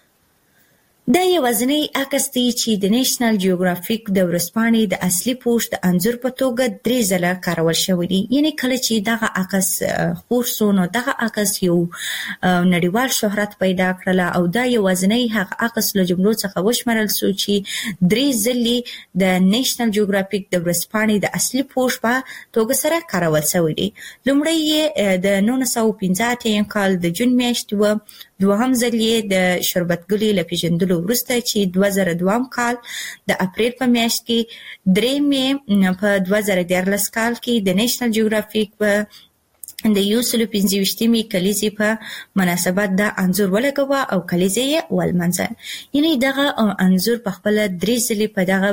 دا یوازینی عکس دی چې د نېشنل جیوګرافیک د ورځپاڼې د اصلي پوسټ د انځور په توګه 3 ځله کارول شوی دی یعنی کله چې دغه عکس خپور شو نو دغه عکس یو نړیوال شهرت پیدا کړل او دا یوازینی هغه عکس له جملو څخه وشمارل شو چې 3 ځلې د نېشنل جیوګرافیک د ورځپاڼې د اصلي پوسټ په توګه سره کارول شوی دی لومړی یې د 1985 کال د جون میاشتې و دوهم ځل یې د شربت ګلې له پیژندلو وروسته چې 2002 کال د اپریل په میاشت کې درېمې په 2014 کال کې د نېشنل جیوګرافیک په د 125 کلیزې په مناسبت دا انځور ولګوه او کلیزې یې ولمنځه یعنی دغه انځور په خپل 3 ځلې په دغه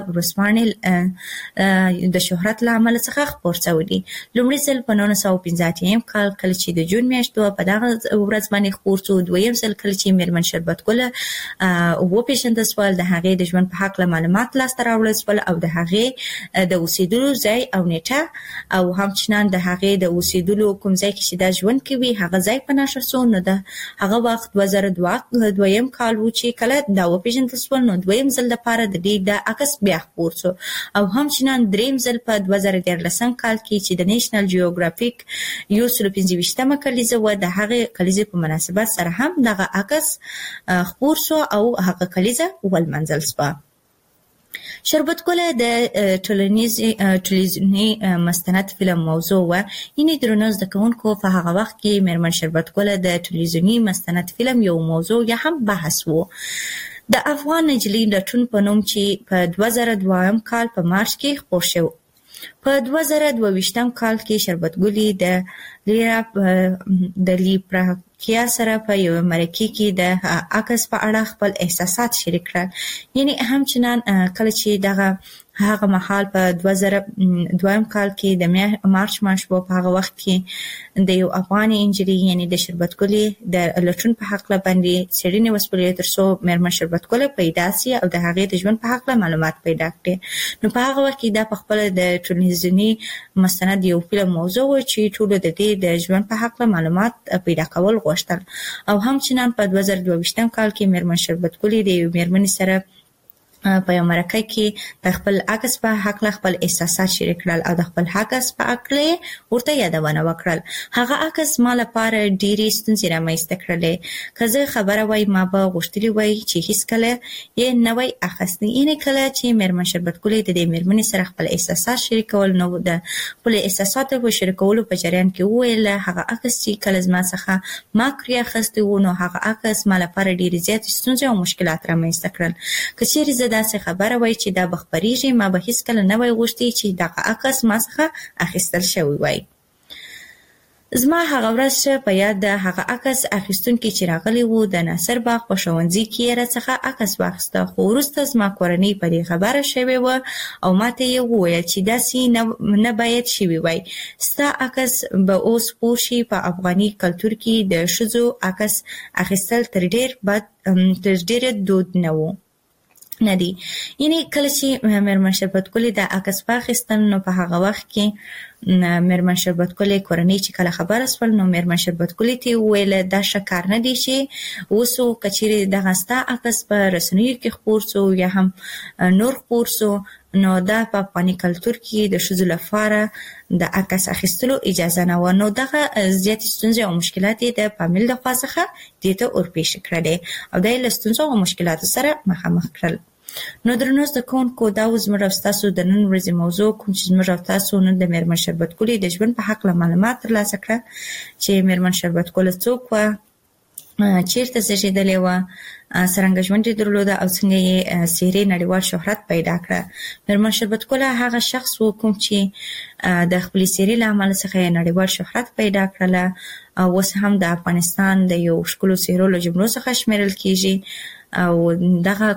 ورځپاڼې د شهرت له امله څخه خپور شوی دی لومړی ځل په 1985 کال کله چې د جون میاشت په دغه ورځ باندې خپور شو دویم ځل کله چې مېرمن شربت ګل وپېژندل شول د هغې د ژوند په هکله معلومات لاسته راوړل شول او د هغې د اوسېدلو ځای او نیټه او همچنان د هغې د اوسېدلو کوم ځای کې چې دا ژوند کوي هغه ځای په نښه شو نو د هغه وخت 2002 کال و چې کله دا وپېژندل شول نو دویم ځل لپاره د دې د عکس بیا خپور شو او همچنان دریم ځل په 2014 کال کې چې د نېشنل جیوګرافیک 125 کلیزه و د هغه کلیزې په مناسبت سره هم دغه عکس خپور شو او هغه کلیزه ولمنځل شوه شربت ګل د ټلویزیوني مستند فلم موضوع و یعنی درنو زده‌کوونکو په هغه وخت کې مېرمن شربت ګل د ټلویزیوني مستند فلم یو موضوع یا هم بحث و د افغان نجلۍ لټون په نوم چې په 2002 کال په مارچ کې خپور شو په 2022 کال کې شربت ګل د لیپراکیا سره په یو مرکه کې د عکس په اړه خپل احساسات شریک کړل یعنی همچنان کله چې دغه هغه مهال په 2002 کال کې د مارچ میاشت په هغه وخت کې د یو افغاني انجلۍ یعنی د شربت ګلې د لټون په حق باندې څېړنې وسپړلې ترڅو مېرمن شربت ګل پیدا سي او د هغې د ژوند په حق معلومات پیدا کړي نو په هغه وخت کې دا په خپل د ټلویزیوني مستند یو فلم موضوع و چې ټول د دې د ژوند په حق معلومات پیدا کول غوښتل او همچنان په 2022 کال کې مېرمن شربت ګلې د یو مېرمنې سره په مرکه کې د خپل عکس په حق له خپل احساسات شریک کړل او د خپل عکس په اړه ورته یادونه وکړل. هغه عکس ما لپاره ډېری ستونزې رامنځته کړلې. که زه خبره وای ما به غوښتلی وای چې هیڅ کله یې نه وای اخیستی. یعنې کله چې میرمن شربتګلې د دې میرمنې سره خپل احساسات شریکول نو د خپل احساساتو په شریکولو په جریان کې وویل هغه عکس چې کله زما څخه ما کړی اخیستی و نو هغه عکس ما لپاره ډېرې زیاتې ستونزې او مشکلات رامنځته کړل. که چیرې داسې خبره وای چې دا بخبريږي ما به هیڅ کله نه وای غوښتي چې دغه عکس ما څخه اخیستل شوی وای. زما هغه ورځ په یاد ده. هغه عکس اخیستونکي چې راغلی وو د ناصر باغ په ښوونځي کې راڅخه عکس واخیسته، خو وروسته زما کورنۍ په دې خبره شوې وه او ماته یې وویل چې داسې نه باید شوي وای. ستا عکس به اوس پوه شي په افغاني کلتور کې د ښځو عکس اخیستل تر ډېره دود نه وو. نه دی. یعنی کله چې میرمن شربتګلې د عکس واخیستل نو په هغه وخت کې میرمن شربتګلې کورنۍ چې کله خبره سول نو میرمن شربتګلې ته وویل دا ښه کار نه دی چې اوس که چیرې دغه ستا عکس په رسنیو کې خپور سو یا هم نور خپور سو نو دا په افغاني کلتور کې د ښځو لپاره د عکس اخیستلو اجازه نه و. نو دغه زیاتې ستونزې او مشکلات یې د فامیل د خوا څخه دې ته ورپېښ کړلې او دا یې له ستونزو او مشکلاتو سره مخامخ کړل. نو درنو زده کوونکو دا زموږ او ستاسو د نن ورځې موضوع کوم چې زموږ او تاسو نن د میرمن شربتګلې د ژوند په حق له معلومات ترلاسه کړه چې میرمن شربتګل څوک وه، چیرته زیږېدلې وه، څرنګه ژوند یې درلوده او څنګه یې څېرې نړیوال شهرت پیدا کړه. میرمن شربتګل هغه شخص و کوم چې د خپلې څېرې له امله څخه یې نړیوال شهرت پیدا کړله او اوس هم د افغانستان د یو ښکلو څېرو له جملو څخه شمیرل کېږي او دغه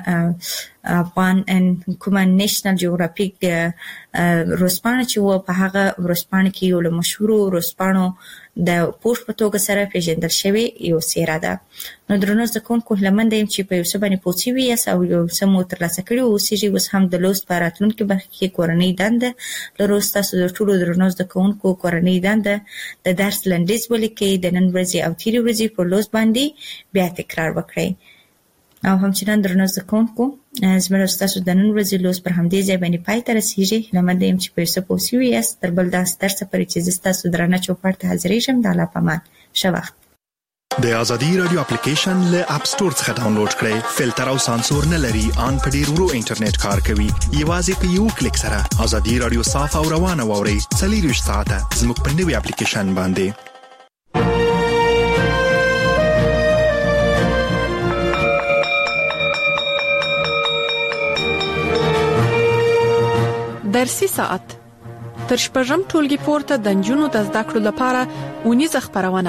کومه نیشنل جیوګرافیک ورځپاڼه چې و په هغه ورځپاڼه کې یو له مشهورو ورځپاڼو د پوسټ په توګه سره پیژندل شوی یو څېره ده. نو درنو زده کوونکو هیله مند یم چې په یو څه باندې پوه شوي یاست او یو څه مو ترلاسه کړي اوسېږي. اوس هم د لوست په راتلونکي برخه کې کورنۍ دنده لرو. ستاسو د ټولو درنو زده کوونکو کورنۍ دنده د درس لنډیز ولیکئ، د نن ورځې او تېرې ورځې پر لوست باندې بیا تکرار وکړئ. او همچنان درنو زده کوونکو زموږ او ستاسو د نن ورځې لوست پر همدې ځای باندې پای ته رسېږي. هیله مند یم چې په یو څه پوه شوي یاست. تر بل داسې درسه پورې چې زه ستاسو درانه چوپړ ته حاضرېږم د الله په امان. ښه وخت. د ازادي رادیو اپلیکیشن له اپ سټور څخه ډاونلوډ کړئ. فلټر او سانسور نه لري، ان په ډیر ورو انټرنیټ کار کوي. یوازې په یو کلیک سره ازادي رادیو صاف او روانه واورئ. 24 ساعته زموږ په نوي اپلیکیشن باندې. درسي ساعت تر شپږم ټولګي پورته د نجونو د زده کړو لپاره اونیزه خبرونه.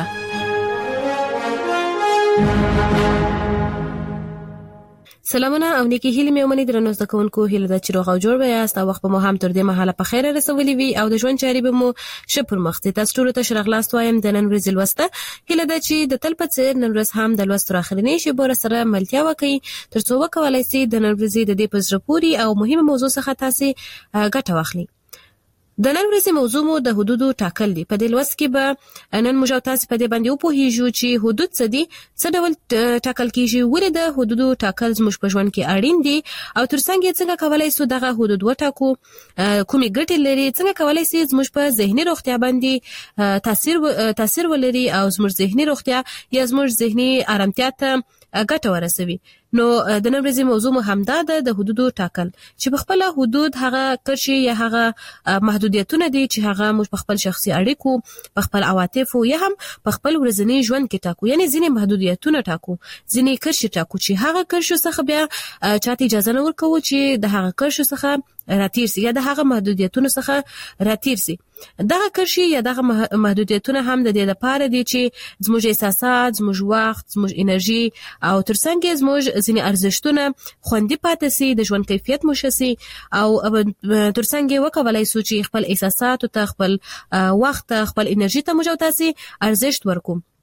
سلامونه او نیکی هیله مې ومني درنو زده کوونکو. هیله ده چې روغ او جوړ یاست او وخت به مو هم تر دې مهاله په خیر رسولي وي او د ژوند چارې به مو ښه پر مخ ځي. تاسو ټولو ته ښه راغلاست وایم د نن ورځې لوسته. هیله ده چې د تل په څېر نن ورځ هم د لوست تر اخرنۍ شېبو سره ملتیا وکړئ تر څو وکولای شئ د نن ورځې د دې په زړه پورې او مهمه موضوع څخه تاسو ګټه واخلئ. د نن ورځې موضوع مو د حدودو ټاکل دي. په دې لوست کې به نن موږ تاسو په دې باندې وپوهیږو چې حدود څه دي، څه ډول ټاکل کیږي، ولې د حدودو ټاکل زموږ په ژوند کې اړین دي او ترڅنګ څنګه کولای شو دغه حدود وټاکو، کومې ګټې لري، څنګه کولای شي زموږ په ذهني روغتیا باندې تاثیر ولري او زموږ ذهني روغتیا یا زموږ ذهني آرامتیا ته ګټه ورسوي. نو د نن ورځې موضوع مو همدا ده، د حدودو ټاکل، چې په خپل حدود هغه کرشي یا هغه محدودیتونه دي چې هغه موږ په خپل شخصي اړیکو، په خپل عواطفو یا هم په خپل ورځنی ژوند کې ټاکو. یعنی ځینې محدودیتونه ټاکو، ځینې کرشي ټاکو چې هغه کرشو څخه بیا چاته اجازه نه ورکوو چې د هغه کرشو څخه راتیر سي یا د هغه محدودیتونو څخه راتیر سي. دغه کرشي یا دغه محدودیتونه هم د دې لپاره دي چې زموږ احساسات، زموږ وخت، زموږ انرژي او ترڅنګ زموږ ځینې ارزښتونه خوندي پاتې سي، د ژوند کیفیت مو ښه سي او ترڅنګ وکولای شو چې خپل احساسات ته، خپل وخت ته، خپل انرژي ته موږ تاسو ارزښت ورکوم.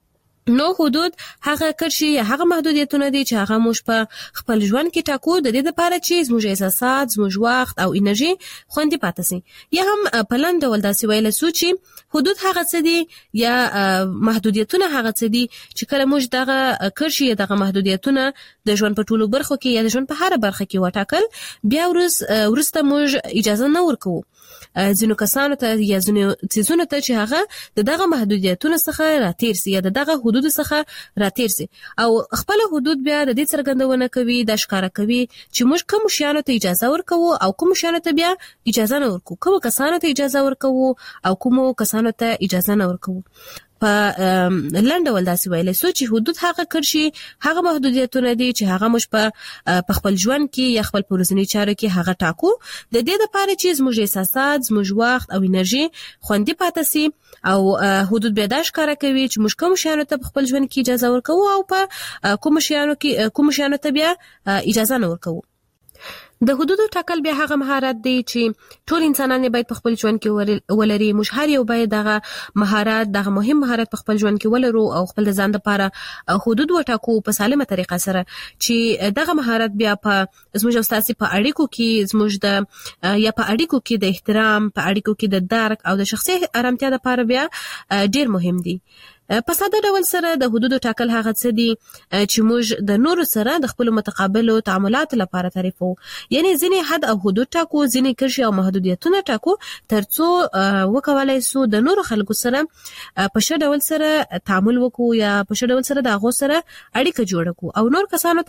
نو حدود هغه کرشي یا هغه محدودیتونه دي چې هغه موږ په خپل ژوند کې ټاکو د دې لپاره چې زموږ احساسات، زموږ وخت او انرژي خوندي پاتې شي. یا هم په لاندې ډول داسې ویل سو چې حدود هغه څه دي یا محدودیتونه هغه څه دي چې کله موږ دغه کرشي یا دغه محدودیتونه د ژوند په ټولو برخو کې یا د ژوند په هر برخه کې وټاکل، بیا ورسته موږ اجازه نه ورکوو ځینو کسانو ته یا ځینو څیزونو ته چې هغه دغه محدودیتونو څخه راتیر سي یا دغه حدود څخه راتیر سي، او خپل حدود بیا د دې څرګندونه کوي، د ښکارا کوي چې موږ کوم شیانو ته اجازه ورکوو او کوم شیانو ته بیا اجازه نه ورکوو، کوم کسانو ته اجازه ورکوو او کوم کسانو ته اجازه نه ورکوو. په لاندې ول داسې ویل سو چې حدود هغه کرشي هغه محدودیتونه دي چې هغه موږ په خپل ژوند کې یا خپل پرځنی چارو کې هغه ټاکو د دې لپاره چې زموږ احساسات، زموږ وخت او انرژي خوندي پاتې شي، او حدود به د ښکارا کوي چې موږ کوم شیانو ته خپل ژوند کې اجازه ورکوو او په کوم شیانو ته بیا اجازه نه ورکوو. د حدودو ټاکل بیا هغه مهارت دی چې ټول انسانان باید په خپل ژوند کې ولري. موږ هر یو باید دغه مهارت، دغه مهم مهارت په خپل ژوند کې ولرو او خپل ځان لپاره حدود وټاکو په سالمه طریقه سره، چې دغه مهارت بیا په زموږ او ستاسو په اړیکو کې زموږ د یا په اړیکو کې د احترام، په اړیکو کې د درک او د شخصي آرامتیا لپاره بیا ډیر مهم دي. په ساده ډول سره د حدودو ټاکل هغه څه دي چې موږ د نورو سره د خپل متقابلو تعاملات لپاره تعریفو، یعنی ځینې حد او حدود ټاکو، ځینې کرشي او محدودیتونه ټاکو ترڅو وکولای سو د نورو خلکو سره په ښه ډول سره تعامل وکړو یا په ښه ډول سره د هغو سره اړیکه جوړه کړو، او نور کسانو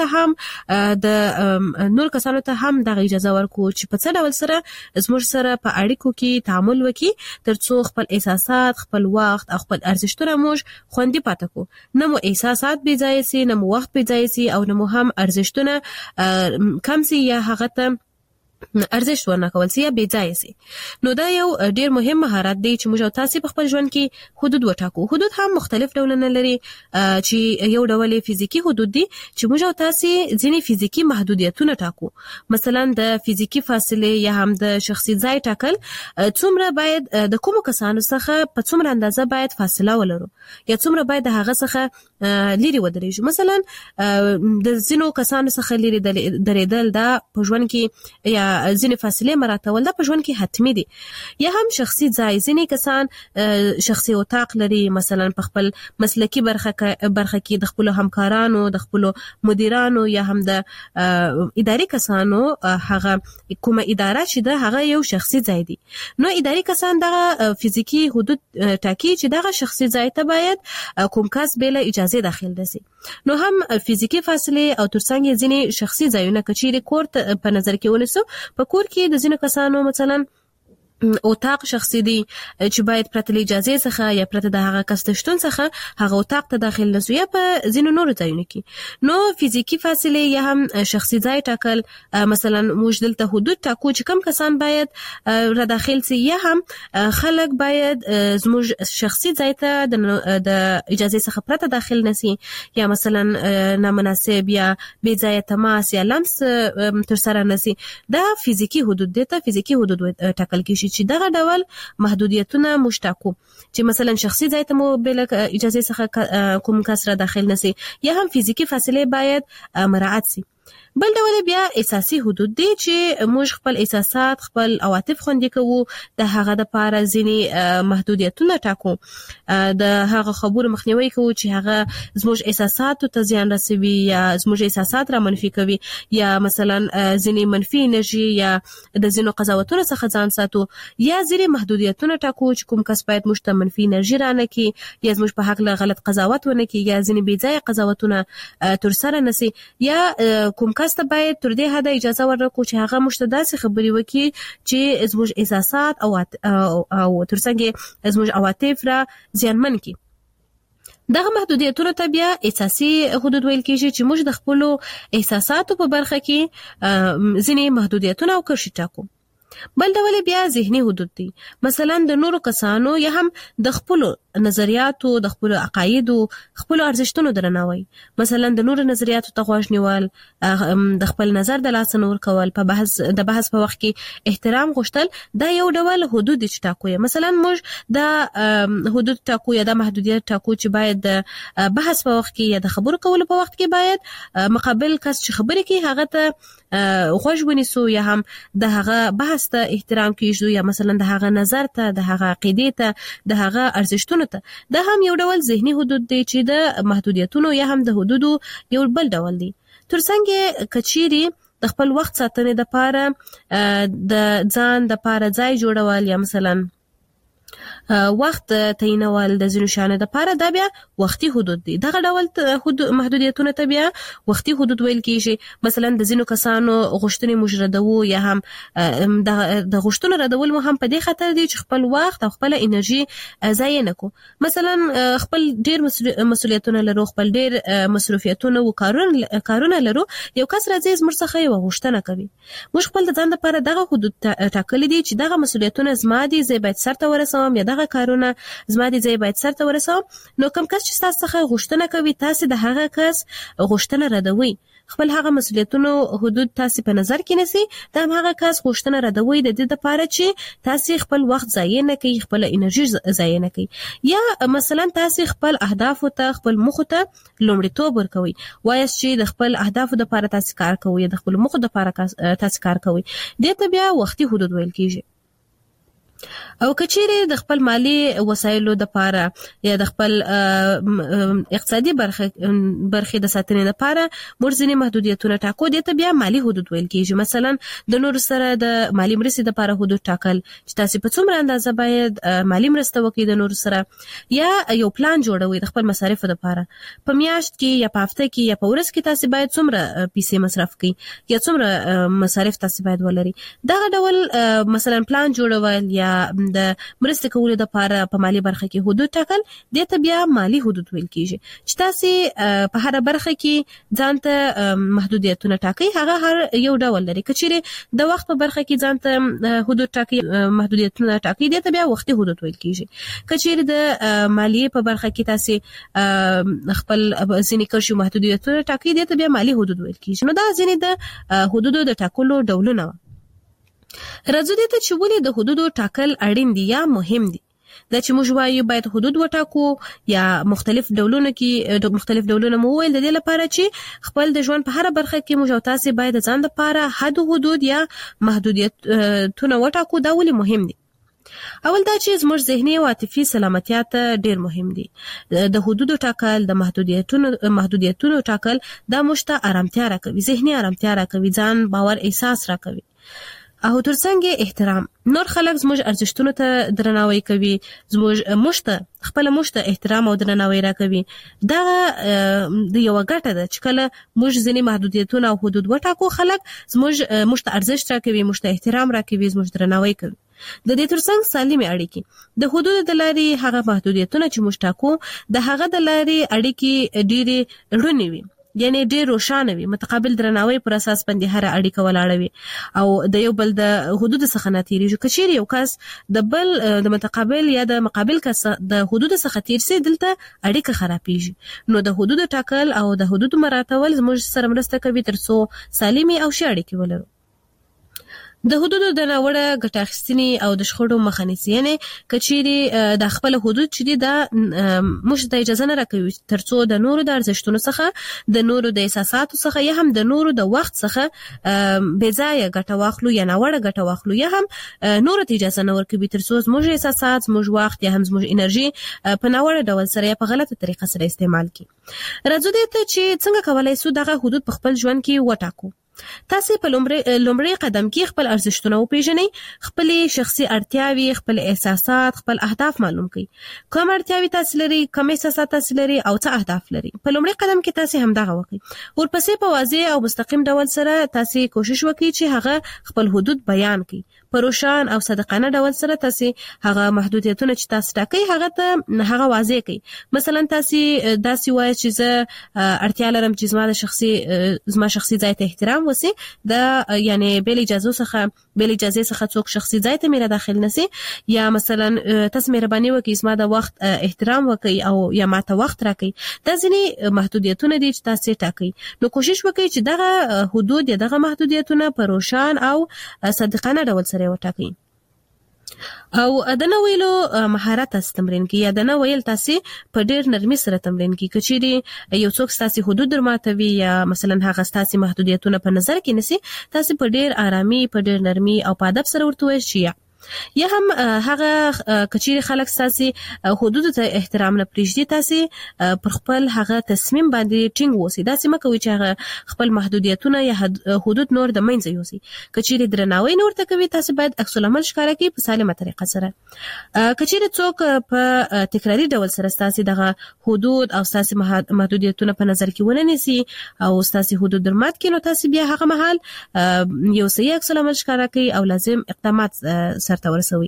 ته هم دغه اجازه ورکړو چې په څه ډول سره زموږ سره په اړیکو کې تعامل وکړي ترڅو خپل احساسات، خپل وخت او خپل ارزښتونه موږ خوندي پاتې کو، نه مو احساسات بې ځای سي، نه مو وخت بې ځای سي، او نه مو هم ارزښتونه کم سي یا هغه ته ارزښت ورنکول سي یا بې ځای سي. نو دا یو ډیر مهم مهارت دی چې موږ او تاسو په خپل ژوند کې حدود وټاکو. حدود هم مختلف ډولونه لري، چې یو ډول فزیکی حدود دي چې موږ او تاسو ځینې فزیکی محدودیتونه ټاکو، مثلا د فزیکی فاصله یا هم د شخصي ځای ټاکل، څومره باید د کومو کسانو څخه په څومره اندازه باید فاصله ولرو یا څومره باید د هغه څخه لري ودرېږو. مثلا د ځینو کسانو څخه لري درېدل دا په ژوند کې یا ځینې فاصله مراتول دا په ژوند کې حتمی دي. یا هم شخصي ځای، ځینې کسان شخصي اتاق لري، مثلا په خپل مسلکی برخه کې د خپل همکارانو، د خپل مدیرانو یا هم د اداري کسانو هغه کومه اداره چې ده هغه یو شخصي ځای دی. نو اداري کسان دغه فزیکی حدود ټاکي چې دغه شخصي ځای ته باید کوم کس بل اجازه داخل دسي. نو هم فزیکی فاصله او ترڅنګ ځینې شخصي ځایونه کچېری کور په نظر کې ونیسو. په کور کې د ځینو کسانو مثلا اتاق شخصي دی چې باید پرته له اجازه څخه یا پرته د هغه کس د شتون څخه هغه اتاق ته داخل نشو، یا په ځینو نورو ځایونو کې. نو فزیکی فاصله یا هم شخصي ځای ټاکل، مثلا موږ دلته حدود ټاکو چې کم کسان باید را داخل سي، یا هم خلک باید زموږ شخصي ځای ته د اجازه څخه پرته داخل نشي، یا مثلا نامناسب یا بې ځای تماس یا لمس تر سره نشي. دا فزیکی حدود دي، ته فزیکی حدود ټاکل کیږي چې دغه ډول محدودیتونه مشتاقو، چې مثلا شخصي ځای ته مو بل اجازه څخه کوم کس را داخل نشي، یا هم فزیکی فاصله باید مراعات سي. بل ډول بیا اساسي حدود دي چې موږ خپل احساسات، خپل عواطف خوندي کوو، د هغه د پاره ځینې محدودیتونه ټاکو، د هغه خبرو مخنیوي کوو چې هغه زموږ احساساتو ته زیان رسوي یا زموږ احساسات را منفي کوي، یا مثلا ځینې منفي انرژي یا د ځینو قضاوتونو څخه ځان ساتو، یا ځینې محدودیتونه ټاکو چې کوم کس باید موږ ته منفي انرژي رانه کړي یا زموږ په حق له غلط قضاوت ونه کړي، یا ځینې بې ځایه قضاوتونه تر سره نشي، یا کوم کس ته باید تر دې حده اجازه ورکړو چې هغه موږ ته داسې خبرې وکړي چې زموږ احساسات او ترڅنګ زموږ عواطف را زیانمن کړي. دغه محدودیتونو ته بیا اساسي حدود ویل کېږي چې موږ د خپل احساساتو په برخه کې ځینې محدودیتونه او کرښې ټاکو. بل ډول بیا ذهني حدود دي، مثلا د نورو کسانو یا هم د خپل نظریاتو د خپل عقایدو خپل ارزښتونو درناوی مثلا د نور نظریاتو ته غوږ نیول د خپل نظر د لاس نور کول په بحث په وخت کې احترام غوښتل دا یو ډول حدود ټاکوي مثلا موږ د حدود ټاکو یا د محدودیت ټاکو چې باید د بحث په وخت کې یا د خبرو کولو په وخت کې باید مقابل کس چې خبرې کوي هغه ته غوږ ونیسو یا هم د هغه بحث ته احترام کیږو یا مثلا د هغه نظر ته د هغه عقیده ته د هغه ارزښتونو ته دا هم یو ډول ذهني حدود دی چې د محدودیتونو یا هم د حدودو یو بل ډول دی ترڅنګ کچيري د خپل وخت ساتنې د پاره د ځان د پاره ځای جوړول یا مثلا وخت تعینول د ځینو شانو د پاره دا بیا وختي حدود دي دغه ډول محدودیتونه ته بیا وختي حدود ویل کیږي مثلا د ځینو کسانو غوښتنې مجردو یا هم د غوښتنو ردول مو هم په دې خاطر دي چې خپل وخت او خپل انرژي ضایع نکو مثلا خپل ډیر مسؤلیتونه لرو خپل ډیر مصروفیتونه او کارونه لرو یو کس راځي زموږ څخه یو غوښتنه کوي موږ خپل د ځان لپاره دغه حدود ټاکلي دي چې دغه مسؤلیتونه زما دي زه باید سرته ورسوم یا دغه کارونه زما دي زه باید سرته ورسوم نو کوم کس چې تاسو څخه غوښتنه کوي تاسو د هغه کس غوښتنه ردوي خپل هغه مسؤلیتونو حدود تاسو په نظر کې نیسي دا هغه کس غوښتنه ردوي د دې لپاره چې تاسو خپل وخت ضایع نه کوي خپل انرژي ضایع نه کوي یا مثلا تاسو خپل اهداف ته خپل مخ ته لومړیتوب ورکوي وایي چې د خپل اهداف لپاره تاسو کار کوي د خپل مخ لپاره تاسو کار کوي دې ته بیا وختي حدود ویل کیږي او کچيري د خپل مالی وسایلو د پاره یا د خپل اقتصادي برخه د ساتنې لپاره مرزنی محدودیتونه ټاکو دي ته بیا مالی حدود ویل کیږي مثلا د نور سره د مالی مرستې د پاره حدود ټاکل چې تاسو په څومره اندازه باید مالی مرسته وکړئ د نور سره یا یو پلان جوړوي د خپل مصارف لپاره په میاشت کې یا په هفته کې یا په ورځ کې تاسو باید څومره پیسې مصرف کړئ یا څومره مصارف تاسو باید ولري دا ډول مثلا پلان جوړول یا د مرسته کولو د لپاره په مالی برخه کې حدود ټاکل د ته بیا مالی حدود ویل کیږي چې تاسو په هر برخه کې ځان ته محدودیتونه ټاکئ هغه هر یو ډول لري کچيري د وخت په برخه کې ځان ته حدود ټاکئ محدودیتونه ټاکئ د ته بیا وختي حدود ویل کیږي کچيري د مالی په برخه کې تاسو خپل ځینې کړشو محدودیتونه ټاکئ د ته بیا مالی حدود ویل کیږي نو دا ځینې د حدودو د ټاکلو ډولونه راځو دې ته چې ولې د حدودو ټاکل اړین دي یا مهم دي دا چې موږ وایو باید حدود وټاکو یا مختلف ډولونه مو ویل د دې لپاره چې خپل د ژوند په هر برخه کې موږ او تاسو باید ځان لپاره حدود یا محدودیتونه وټاکو دا ولې مهم دي اول دا چې زموږ ذهني او عاطفي سلامتیا ته ډیر مهم دي د حدودو ټاکل د محدودیتونو ټاکل دا موږ ته آرامتیا راکوي ذهني آرامتیا راکوي ځان باور احساس راکوي او ترڅنګ احترام نور خلک زموږ ارزښتونو ته درناوی کوي زموږ خپل احترام او درناوی راکوي دا د یو غټه ده چې کله موږ ځینې محدودیتونه او حدود وټاکو خلک زموږ ته ارزښت راکوي موږ ته احترام راکوي زموږ درناوی کوي د دې ترڅنګ سالمه اړیکې د حدود د لارې هغه محدودیتونه چې موږ ټاکو د هغه د لارې اړیکې ډېرې رڼې وي یعنی ډېر روښانه وي متقابل درناوی پر اساس باندې هر اړیکه ولاړه وي او د یو بل د حدود څخه نه تیریږي کچېری یو کس د بل د متقابل یا د مقابل کس د حدود څخه تیر سي دلته اړیکه خرابېږي نو د حدود ټاکل او د حدود مراعاتول زموږ سره مرسته کوي ترڅو سالمي او ښه اړیکې ولرو د حدودو د ناوړه ګټه اخیستنې او د شخړو مخه نیسي یعنی کچېری د خپل حدود چې دي دا موږ ته اجازه نه راکوي ترڅو د نورو د ارزښتونو څخه د نورو د احساساتو څخه یا هم د نورو د وخت څخه بې ځایه ګټه واخلو یا ناوړه ګټه واخلو یا هم نورو ته اجازه نه ورکوي ترڅو زموږ احساسات زموږ وخت یا هم زموږ انرژي په ناوړه ډول سره یا په غلطه طریقه سره استعمال کړي راځو دې ته چې څنګه کولای شو دغه حدود په خپل ژوند کې وټاکو تاسو په لومړی قدم کې خپل ارزښتونه وپیژنئ خپل شخصي اړتیاوې خپل احساسات خپل اهداف معلوم کړئ کوم اړتیاوې تاسو لري کوم احساسات تاسو لري او څه اهداف لري په لومړی قدم کې تاسو همدغه وکړئ ورپسې په واضح او مستقیم ډول سره تاسو کوشش وکړئ چې هغه خپل حدود بیان کړئ په روشن او صادقانه ډول سره تاسو هغه محدودیتونه چې تاسو ټاکئ هغه واضح کړئ مثلا تاسو داسې وایئ چې زه اړتیا لرم چې زما شخصي ځای ته احترام هم وسی د یعنی بل اجازه څخه څوک شخصي ځای ته میره داخل نسی یا مثلا تاسو مهرباني وکړئ زما د وخت احترام وکړئ او یا ماته وخت راکړئ دا ځینې محدودیتونه دي چې تاسو ټاکئ نو کوشش وکړئ چې دغه حدود یا دغه محدودیتونه په روشن او صادقانه ډول سره وټاکئ او د نو ویلو مهارت تاسو تمرین کی یا د نو ویل تاسو په ډیر نرمي سره تمرین کی کچېری یو څوک تاسو حدود درماتوي یا مثلا هغه تاسو محدودیتونه په نظر کې نسی تاسو په ډیر آرامي په ډیر نرمي او په ادب سره ورته وشي یا هم هغه کچېری خلک تاسو حدود ته احترام نه پریږدي تاسو پر خپل هغه تصمیم باندې ټینګ وسی دا سم کوي چې هغه خپل محدودیتونه یا حدود نور د منځ یوسي کچېری درناوی نور ته کوي تاسو باید عکس العمل ښکارا کړئ په سالمه طریقه سره کچېری څوک په تکراری ډول سره تاسو دغه حدود او تاسو محدودیتونه په نظر کې ونه نیسي او تاسو حدود درمات کړي نو تاسو بیا هغه مهال یو صحیح عکس العمل ښکارا کړئ او لازم اقدامات سرته ورسوي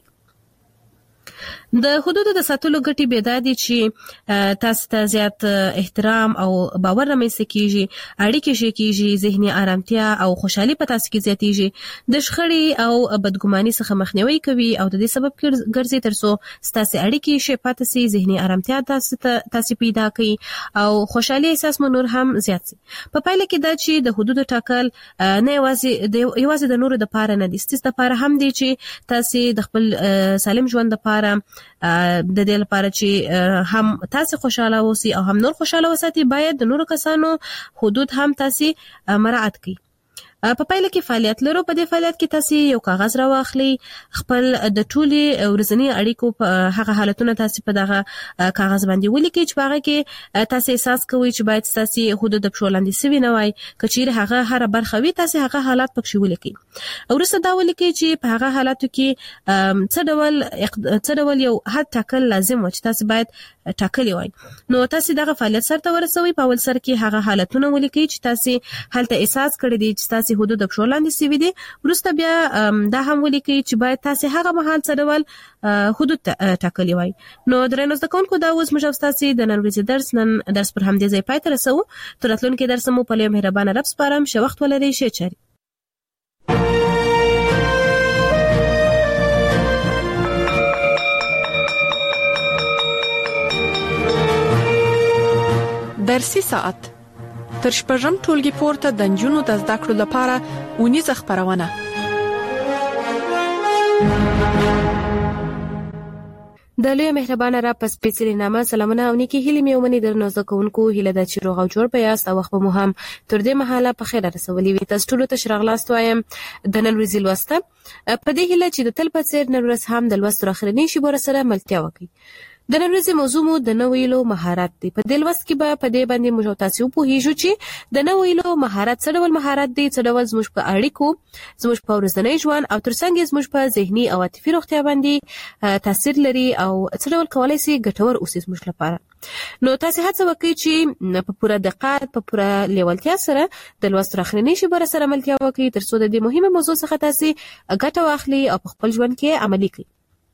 د حدود د ساتلو ګټې به دا دي چې تاسو ته زیات احترام او باور رامنځته کیږي اړیکې شي کیږي ذهني آرامتیا او خوشحالي په تاسو کې زیاتیږي د شخړې او بدګماني څخه مخنیوي کوي او د دې سبب ګرځي ترڅو تاسو اړیکې شي پاتې سي ذهني آرامتیا تاسو پیدا کوي او خوشحالي احساس مو نور هم زیات سي په پایله کې دا چې د حدود ټاکل نه یوازې د نورو د پاره نه دي ستاسو د پاره هم دي چې تاسو د خپل سالم ژوند لپاره د دې لپاره چې هم تاسو خوشاله اوسئ او هم نور خوشاله وساتئ باید د نورو کسانو حدود هم تاسو مراعات کړئ په پایله کې فعالیت لرو په دې فعالیت کې تاسو یو کاغذ راواخلئ خپل د ټولي ورځنی اړیکو په هغه حالتونه تاسو په دغه کاغذ باندې ولیکئ چې هغه کې تاسو احساس کوئ چې باید تاسو حدود په شولاندې سوي نه وای کچېره هغه هر برخه وي تاسو هغه حالات پکې ولیکئ ورسره دا ولیکئ چې په هغه حالاتو کې څه ډول یو حد ټاکل لازم و چې تاسو باید ټاکلی وای نو تاسو دغه فعالیت سره ورسوي په اول سر کې هغه حالتونه ولیکئ چې تاسو هلته احساس کړی دي چې تاسو حدود په شولاندې سوي دي ورسته بیا دا هم ولیکئ چې باید تاسو هغه مهال څه ډول حدود ټاکلی وای نو درنو زده کوونکو دا اوس موږ تاسو د نن ورځې درس پر همدې ځای پای ته رسوو تر راتلونکي درس مو په لوی مهربانه رب سپارم ښه وخت ولرئ ښه چاري درسي ساعت تر شپږم ټولګي پورته د نجونو د زده کړو لپاره اونیزه خبرونه د لوی مهربانه را پس سپیڅلي نامه سلامونه او نیکی هیلې مې ومني درنو زده کوونکو هیله ده چې روغ او جوړ به یاست او وخت به مو هم تر دې مهاله په خیر رسولي وي تاسو ټولو ته ښه راغلاست وایم د نن ورځې لوسته په دې هیله چې د تل په څیر نن ورځ هم د لوست اخرنی شیبو سره ملتیا وکړي د نن ورځې موضوع مو د نو ویلو مهارت دی په دې لوست کې به په دې باندې موږ تاسو په هیڅ چې د نو ویلو مهارت څه ډول مهارت دی څه ډول زموږ په اړیکو زموږ په ورځنی ژوند او ترڅنګ زموږ په ذهني او عاطفي روغتیا باندې تاثیر لري او څه ډول کولای شي ګټور اوسي زموږ لپاره نو تاسو هڅه وکړئ چې په پوره دقت په پوره لیوالتیا سره د لوست اخرنی شیبه سره ملتیا وکړئ ترڅو د دې مهمه موضوع څخه تاسو ګټه واخلئ او په خپل ژوند کې عملي کړئ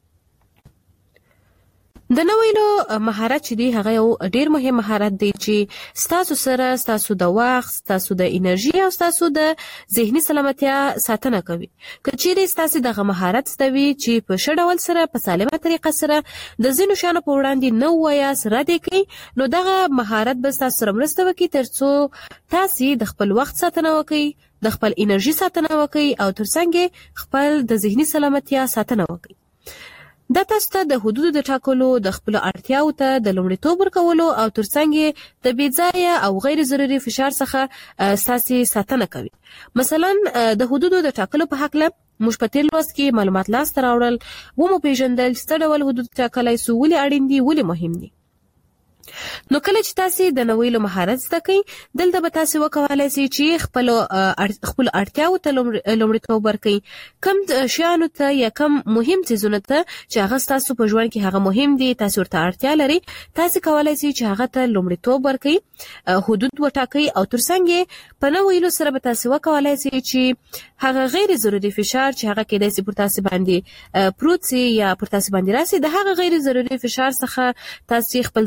د نو ویلو مهارت چې دی هغه یو ډیر مهم مهارت دی چې تاسو سره تاسو د وخت تاسو د انرژي او تاسو د ذهني سلامتیا ساتنه کوي کچېرې تاسو دغه مهارت ستوي چې په شډول سره په سالمه طریقه سره د زینو شانو په وړاندې نو ویا سره دی کوي نو دغه مهارت به تاسو سره مرسته وکړي ترڅو تاسو د خپل وخت ساتنه وکړي د خپل انرژي ساتنه وکړي او ترڅنګ خپل د ذهني سلامتیا ساتنه وکړي دا تاسو ته د حدودو د ټاکلو د خپل اړتیاو ته د لومړیتوب ورکولو او ترڅنګ د بېځایه او غیر ضروري فشار څخه ساسي ساتنه کوي مثلا د حدودو د ټاکلو په حق له موږ په تیر لوست کې معلومات لاس ته راوړل و مو پیژندل چې څه ډول حدود ټاکلای سو ولې اړین دي ولې مهم دي نو کله چې تاسو د نویلو مهارت زده کړئ دلته به تاسو وکولای شئ چې خپل اړتیاو ته لومړیتوب ورکړئ کوم شیانو ته یا کوم مهم څیزونه ته چې هغه تاسو په ژوند کې هغه مهم دي تاسو ورته اړتیا لري تاسو کولای شئ چې هغه ته لومړیتوب ورکړئ حدود وټاکئ او ترڅنګ په نویلو سره به تاسو وکولای شئ چې هغه غیر ضروري فشار چې هغه کېدای شي پر تاسو باندې پروت سي یا پر تاسو باندې راسي د هغه غیر ضروري فشار څخه تاسو خپل ځان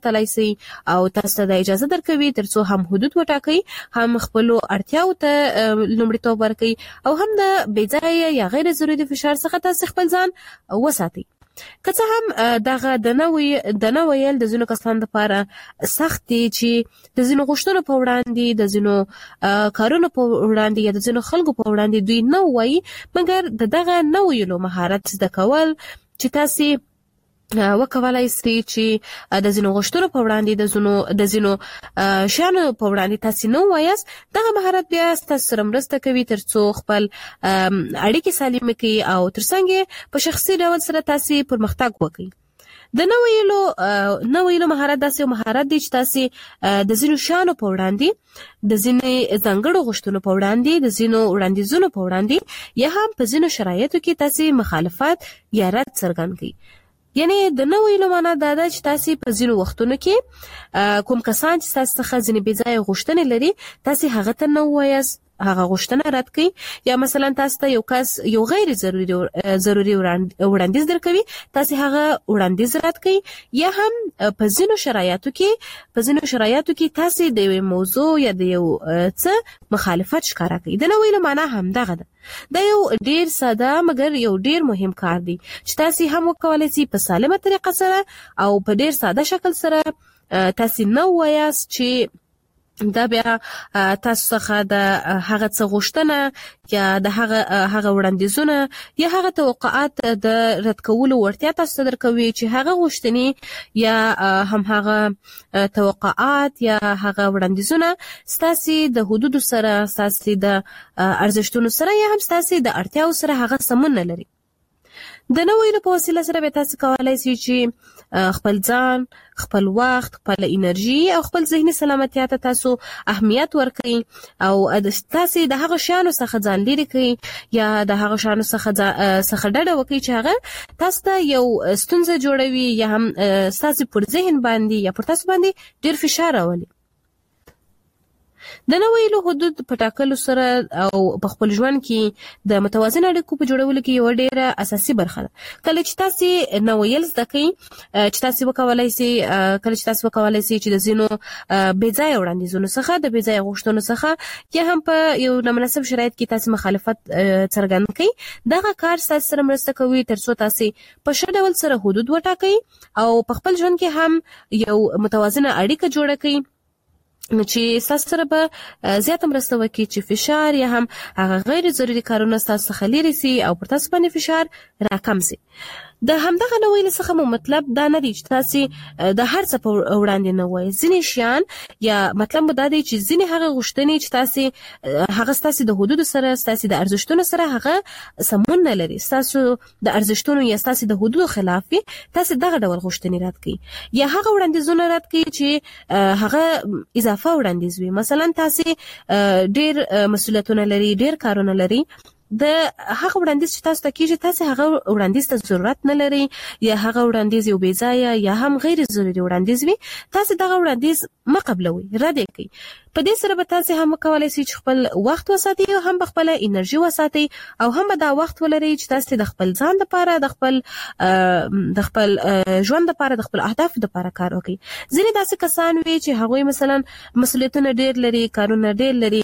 وتلای شي او تاسو ته اجازه درکوي ترڅو هم حدود وټاکئ، هم خپل اړتیاو ته لومړیتوب ورکړئ او هم د بېځایه یا غیر ضروري فشار څخه تاسو خپل ځان وساتئ. که څه هم دغه د نه ویل د ځینو کسانو لپاره سخت دي چې د ځینو غوښتنو په وړاندې، د ځینو کارونو په وړاندې یا د ځینو خلکو په وړاندې دوی نه وایي، مګر دغه نه ویلو مهارت زده کول چې تاسو وکولای شئ چې د ځینو غوښتنو په وړاندې د ځینو شیانو په وړاندې تاسو نه وایاست، دغه مهارت بیا تاسو سره مرسته کوي ترڅو خپل اړیکې سالمه کړئ او ترڅنګ په شخصي ډول سره تاسو پرمختګ وکړئ. د نو ویلو مهارت داسې مهارت دی چې تاسو د ځینو شیانو په وړاندې، د ځینې ځانګړو غوښتنو په وړاندې، د ځینو وړاندیزونو په وړاندې یا هم په ځینو شرایطو کې تاسو مخالفت یا رد څرګند کړئ. یعنی د نو ویلو معنا دا ده چې تاسو په ځینو وختونو کې کوم کسان چې تاسو څخه ځینې بې ځایه غوښتنې لري، تاسو هغه ته نه وایاست، هغه غوښتنه رد کړئ. یا مثلا تاسو ته یو کس یو غیر ضروري وړاندیز درکوي، تاسو هغه وړاندیز رد کړئ. یا هم په ځینو شرایطو کې تاسو د یو موضوع یا د یو څه مخالفت ښکاره کړئ. د نو ویلو معنا هم دغه ده. دا یو ډیر ساده مګر یو ډیر مهم کار دی چې تاسو هم وکولای شئ په سالمه طریقه سره او په ډیر ساده شکل سره تاسو نو وایاست چې دا بیا تاسو څخه د هغه څه غوښتنه یا د هغه وړاندیزونه یا هغه توقعات د رد کولو وړتیا تاسو ته درکوي چې هغه غوښتنې یا هم هغه توقعات یا هغه وړاندیزونه ستاسو د حدودو سره، ستاسو د ارزښتونو سره یا هم ستاسو د اړتیاو سره هغه سمون نه لري. د نو ویلو په وسیله سره به تاسو کولای شئ چې خپل ځان، خپل وخت، خپل انرژي او خپل ذهني سلامتیا ته تاسو اهمیت ورکړئ او تاسو د هغه شیانو څخه ځان لرې کړئ یا د هغه شیانو څخه ډډه وکړئ چې هغه تاسو ته یو ستونزه جوړوي یا هم تاسو پر ذهن باندې یا پر تاسو باندې ډیر فشار راولي. د نو ویلو حدود په ټاکلو سره او په خپل ژوند کې د متوازن اړیکو په جوړولو کې یو ډیره اساسي برخه ده. کله چې تاسو نو ویل زده کړئ، چې تاسو وکولای شئ چې د ځینو بې ځایه وړاندیزونو څخه، د بې ځایه غوښتنو څخه یا هم په یو نامناسب شرایط کې تاسو مخالفت څرګند کړئ، دغه کار تاسو سره مرسته کوي ترڅو تاسو په ښه ډول سره حدود وټاکئ او په خپل ژوند کې هم یو متوازنه اړیکه جوړه کړئ چې تاسو سره به زیاته مرسته وکړي چې فشار یا هم هغه غیر ضروري کارونه تاسو څخه لري سي او پر تاسو باندې فشار راکم سي. د همدغه نو ویل څخه مو مطلب دا نه دی چې تاسو د هر څه په وړاندې نه وایي. ځینې شیان یا مطلب مو دا دی چې ځینې هغه غوښتنې چې تاسو هغه تاسو د حدودو سره، تاسو د ارزښتونو سره هغه سمون نه لري، تاسو د ارزښتونو یا تاسو د حدودو خلاف وي، تاسو دغه ډول غوښتنې رد کړئ یا هغه وړاندیزونه رد کړئ چې هغه اضافه وړاندیز وي. مثلا تاسو ډیر مسؤلیتونه لري، ډیر کارونه لري، د هغه وړاندیز چې تاسو ته کیږي تاسو هغه وړاندیز ته ضرورت نه لري یا هغه وړاندیز یو بې ځایه یا هم غیر ضروري وړاندیز وي، تاسو دغه وړاندیز مقبلوي، رد کړئ. په دې سره به تاسو هم کولای شئ چې خپل وخت وساتئ او هم خپل انرژي وساتئ او هم دا وخت ولرئ چې تاسو د خپل ځان لپاره، د خپل ژوند لپاره، د خپل اهداف لپاره کار وکړئ. ځینې داسې کسان وي چې هغوی مثلا مسؤلیتونه ډیر لري، کارونه ډیر لري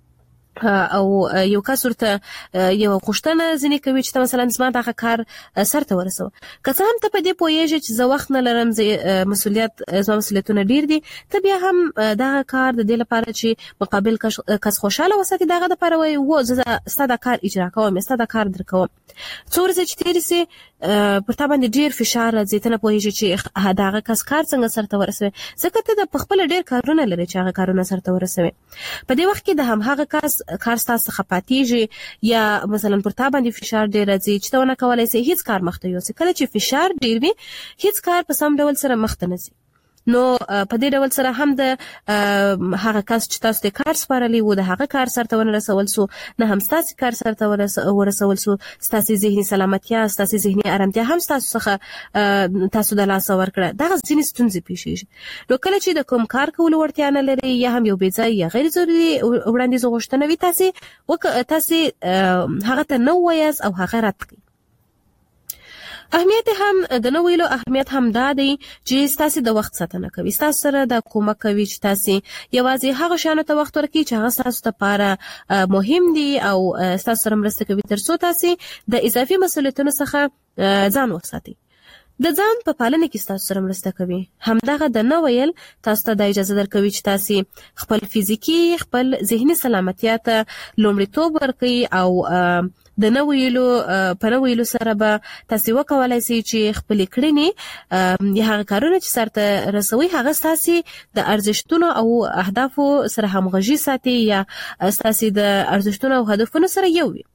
او یو کس ورته یو غوښتنه ځینې کوي چې مثلا زما دغه کار سرته ورسوه. که څه هم ته په دې پوهېږې چې زه وخت نه لرم، زما مسؤلیتونه ډیر دي، ته بیا هم دغه کار د دې لپاره چې مقابل کس خوشحاله وساتي، دغه دپاره وایي و زه ستا دا کار اجرا کوم، ستا دا کار در کوم. څو ورځې چې تېرې سي پر تا باندې ډیر فشار راځي، ته نه پوهېږې چې دغه کس کار څنګه سرته ورسوي، ځکه ته د پخپله ډیر کارونه لري چې هغه کارونه سرته ورسوي. په دې وخت کې د همهغه کس کار ستاسو څخه پاتېږي یا مثلا پر تا باندې فشار ډیر راځي چې ته ونه کولی شې هیڅ کار مخته یوسې. کله چې فشار ډیر وي هیڅ کار په سم ډول سره مخته نه ځي. نو په دې ډول سره هم د هغه کس چې تاسو ته کار سپارلی و د هغه کار سرته ونه رسول سو، نه هم ستاسو کار سرته ورسول سو، ستاسو ذهني سلامتیا، ستاسو ذهني ارامتیا هم تاسو څخه تاسو د لاس ورکړه، دغه ځینې ستونزې پیښیږي. نو کله چې د کوم کار کولو وړتیا نه لري یا هم یو بې ځایه یا غیر ضروري وړاندیز غوښتنه وي، تاسو هغه ته نه وایاست او هغه رد کړئ. اهمیت هم د نو ویلو اهمیت هم دا دی چې تاسو د وخت ساتنه کوي، تاسو سره د کومک کوي چې تاسو یوازې هغه شانه ته وخت ورکړي چې هغه تاسو لپاره مهم دي او تاسو سره مرسته کوي ترڅو تاسو د اضافي مسؤلیتونو څخه ځان وساتئ. د ځان په پالنه کې تاسو سره مرسته کوي. همدغه د نو ویل تاسو ته د اجازه درکوي چې تاسو خپل فزیکی خپل ذهني سلامتیا ته لومړیتوب ورکړي او د نو ویلو په نو ویلو سره به تاسو وکولای شئ چې خپل کړنې هغه کارونه چې سرته رسوي هغه تاسو د ارزښتونو او اهدافو سره همغږي ساتي یا تاسو د ارزښتونو او هدفونو سره یو وي.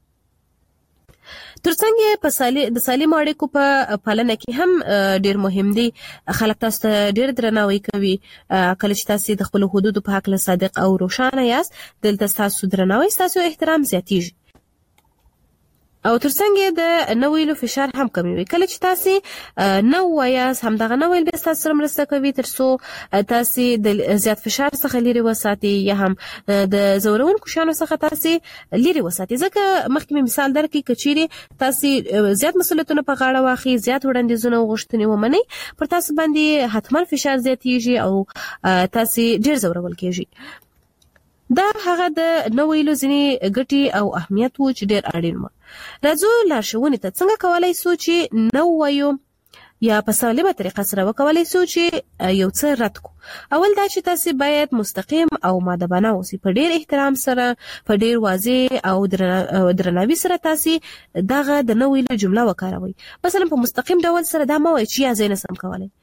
ترڅنګ په د سالم اړیکو په پالنه کې هم ډیر مهم دي. خلک تاسو ته ډیر درناوی کوي کله چې تاسو د خپل حدودو په حق له صادق او روښانه یاست. دلته تاسو درناوی تاسو احترام زیاتیږي او ترڅنګ د نو ویلو فشار هم کموي. کله چې تاسو نو وایاس همدغه نو ویل به تاسو سره مرسته کوي ترڅو تاسو د زیات فشار څخه لري وساتئ یا هم د زورونکو شانو څخه تاسو لري وساتئ. ځکه مخکې مثال درکې کچيري تاسو زیات مسؤلیتونه په غاړه واخلي، زیات وړاندیزونه غوښتنې ومنئ، پر تاسو باندې حتما فشار زیاتیږي او تاسو ډیر زورول کیږي. دا هغه د نو ویلو ځینې ګټې او اهمیت و چې ډیر اړین و. راځو لارښوونې ته څنګه کولای شو چې نو وایو یا په سالمه طریقه سره وکولای شو چې یو څه رد کو. اول دا چې تاسو باید مستقیم او مؤدبانه اوسئ، په ډیر احترام سره، په ډیر واضح او درناوي سره تاسو دغه د نو ویلو جمله وکاروئ. مثلا په مستقیم ډول سره دا مو وایي چې یا زین سم کولای.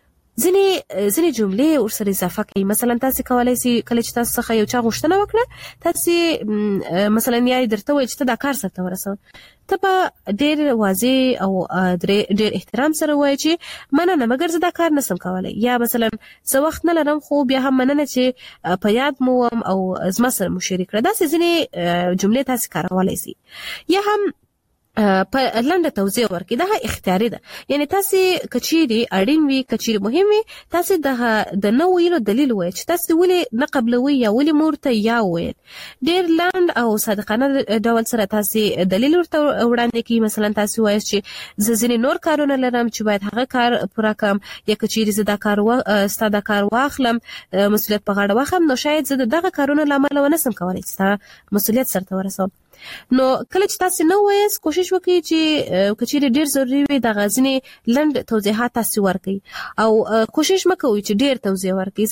ځینې جملې ورسره اضافه کوي. مثلا تاسو کولای شئ کله چې تاسو څخه یو چا غوښتنه وکړه تاسو مثلا یې درته وایي چې ته دا کار سره ورسوه، ته په ډیر واضح او ډیر احترام سره وایي چې مننه مګر زه دا کار نسم کولای، یا مثلا زه وخت نه لرم خو بیا هم مننه چې په یاد مو وم او زما سره مو شریک کړه. داسې ځینې جملې تاسو کارولای شئ. یا هم په لنډه توضیح ورکړي. دا اختیاري ده، یعنی تاسو کچيري اړین وي کچيري مهم وي تاسو د نو ویلو دلیل وایي چې تاسو ولې نه قبلوي یا ولې مورته یا وایي. ډیر لاند او صادقانه ډول سره تاسو دلیل ورته وړاندې کوي. مثلا تاسو وایي چې زه ځینې نور کارونه لرم چې باید هغه کار پوره کړم، یا کچيري زه دا کار ستاسو کار واخلم مسؤلیت په غاړه واخلم، نو شاید زه دغه کارونه لامل ونسم کولای چې مسؤلیت سره ورسوم. نو کله چې تاسو نو وایي کوشش وکړئ چې کچيري ډیر ضروري وي د غزنی لند توضیحات تاسو ورکړئ او کوشش مکوئ چې ډیر توضیح ورکړئ،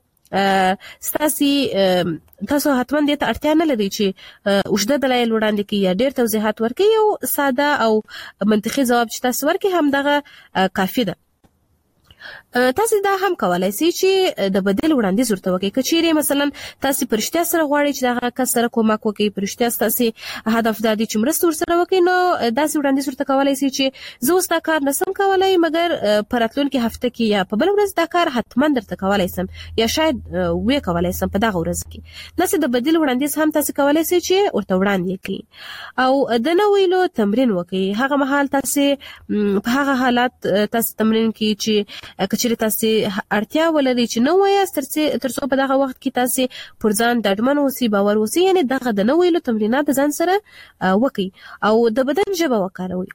ځکه تاسو حتما دې ته اړتیا نه لري چې اوږده دلایل وړاندې کړئ یا ډیر توضیحات ورکړئ. یو ساده او منطقي ځواب چې تاسو ورکړئ همدغه کافي ده. تاسو دا هم کولای شئ چې د بدیل وړاندیز ورته وکړئ. کچيري مثلا تاسو پرشتیا سره غواړئ چې دا کس سره کومک وکړي، پرشتیا تاسو هدف دا دی چې مرسته ورسره وکړي، نو داسې وړاندیز ورته کولای شئ چې زه اوس دا کار نسم کولای مګر په راتلونکي هفته کې یا په بل ورځ دا کار حتما درته کولای سم، یا شاید وې کولای سم په دغه ورځ کې. داسې د بدیل وړاندیز هم تاسو کولای شئ چې ورته وړاندې کړئ او د نو ویلو تمرین وکړئ. هغه مهال تاسو په هغه حالت تاسو تمرین کړئ چې کچيري تاسو اړتیا ولري چې نو وایاست ترڅو په دغه وخت کې تاسو پر ځان ډاډمن اوسئ، باور اوسئ. یعنی دغه د نو ویلو تمرینات ځان سره وکړئ او د بدن ژبه وکاروئ.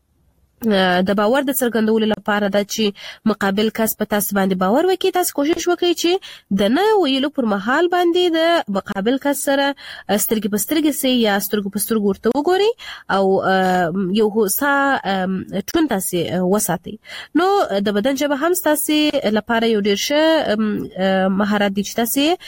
د باور د څرګندولو لپاره دا چې مقابل کس په تاسو باندې باور وکړي، تاسو کوشش وکړئ چې د نه ویلو پر مهال باندې د مقابل کس سره سترګې په سترګې سي یا سترګو په سترګو ورته وګورئ او یو هوسا ټون تاسو وساتئ. نو د بدن ژبه هم تاسو لپاره یو ډیر ښه مهارت دی چې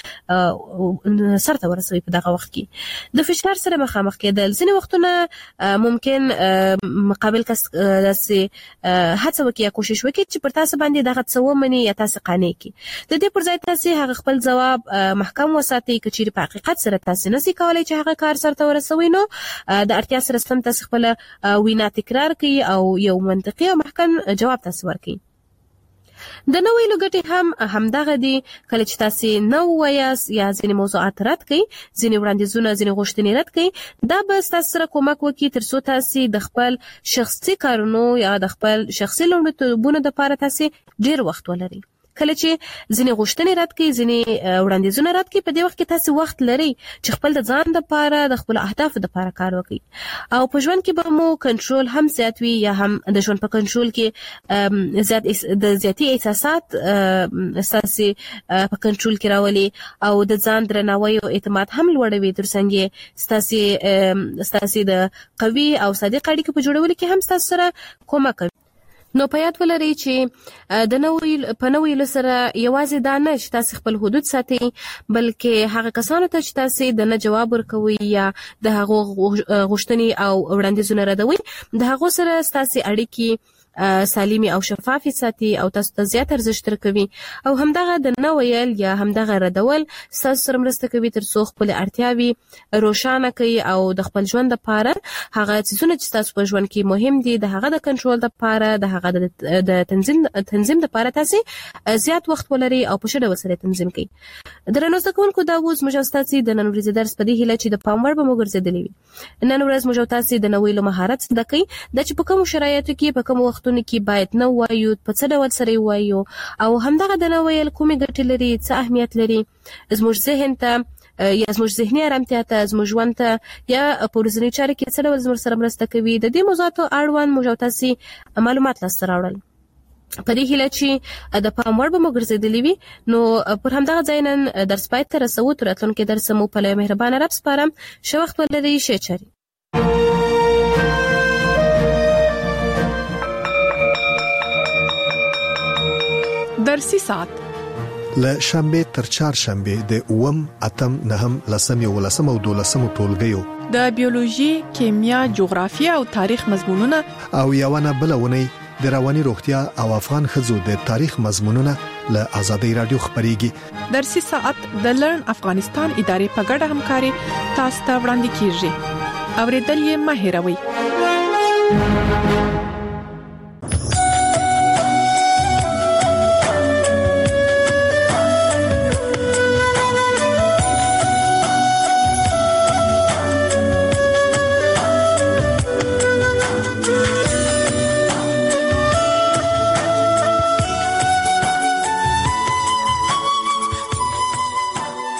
تاسو سرته ورسوي په دغه وخت کې. د فشار سره مخامخ کېدل ځینې وختونه ممکن مقابل کس داسې هڅه وکړي یا کوشش وکړي چې پر تاسو باندې دغه څه ومني یا تاسو قانع کړي. د دې پر ځای تاسو هغه خپل ځواب محکم وساتئ. کچيري په حقیقت سره تاسو نشئ کولای چې هغه کار سره ورسوي، نو د اړتیا سره سم تاسو خپل وینا تکرار کړئ او یو منطقي او محکم جواب تاسو ورکړئ. د نو ویلو ګټې هم همدغه دي. کله چې تاسو نو وایاست یا ځینې موضوعات رد کړئ، ځینې وړاندیزونه ځینې غوښتنې رد کړئ، دا به تاسو سره کومک وکړي ترڅو تاسو د خپل شخصي کارونو یا د خپل شخصي لومړیتوبونو لپاره تاسو ډیر وخت ولرئ. کله چې ځینې غوښتنې رد کړي ځینې وړاندیزونه رد کړي په دې وخت کې تاسو وخت لري چې خپل د ځان لپاره د خپل اهدافو لپاره کار وکړي او په ژوند کې به مو کنټرول هم زیات وي یا هم د ژوند په کنټرول کې زیاتي احساسات اساسي په کنټرول کې راولي او د ځان درناوي او اعتماد هم لوړوي ترڅنګ ستاسي د قوي او صادق اړیکې په جوړولو کې هم ستاسو سره کومک کوي. نو په یاد ولرئ چې د نوې لسره یوازې دا نه چې تاسو خپل حدود ساتئ بلکې هغه کسانو ته چې تاسو د نه جواب ورکوي یا د هغو غوښتنې او وړاندیزونه ردوي د هغو سره تاسو اړیکې سالمي او شفافي ساتي او تاسو ته زیات ارزښت ورکوي او همدغه د نه ویل یا همدغه ردول تاسو سره مرسته کوي ترڅو خپل اړتیاوي روښانه کوي او د خپل ژوند لپاره هغه څه چې تاسو په ژوند کې مهم دي د هغه د کنټرول لپاره د هغه د تنظیم لپاره تاسو زیات وخت ولري او په شډه وسره تنظیم کوي. درنو زکونکو دا وز موږ تاسو د نن ورځې درس په دې هیله چې د پاموړ به موږ ګرځېدلی وي. نن ورځ موږ تاسو د نوې مهارت زده کوي د چې په کوم شرایطو کې په کوم وخت کې باید نو وایو په څه ډول سره وایو او همدغه د نو ویل کومې ګټې لري څه اهمیت لري زموږ ذهن ته یا زموږ ذهني آرامتیا ته زموږ ژوند ته یا په ورځني چارو کې څه ډول زموږ سره مرسته کوي. د دې موضوعاتو اړوند موږ تاسو معلومات لاسته راوړل په دې هیله چې د پاموړ به موږ ګرځېدلی وي. نو پر همدغه ځای نن درس پای ته رسو تر راتلونکي درس مو په لوی مهربانه رب سپارم. ښه وخت ولرئ. ښه چاري. درسي ساعت له شنبه تر چهارشنبه د 8 اتم 9 10 11 او 12 ټولګیو د بیولوژي، کیمیا، جغرافیه او تاریخ مضمونونه او یوونه بلونه د رواني روغتیا او افغان خزو د تاریخ مضمونونه له آزادۍ رادیو خبريږي. درسي ساعت د لرن افغانستان ادارې په ګډه همکاري تاسو ته وړاندې کیږي. اوریدل یې مه هېروئ.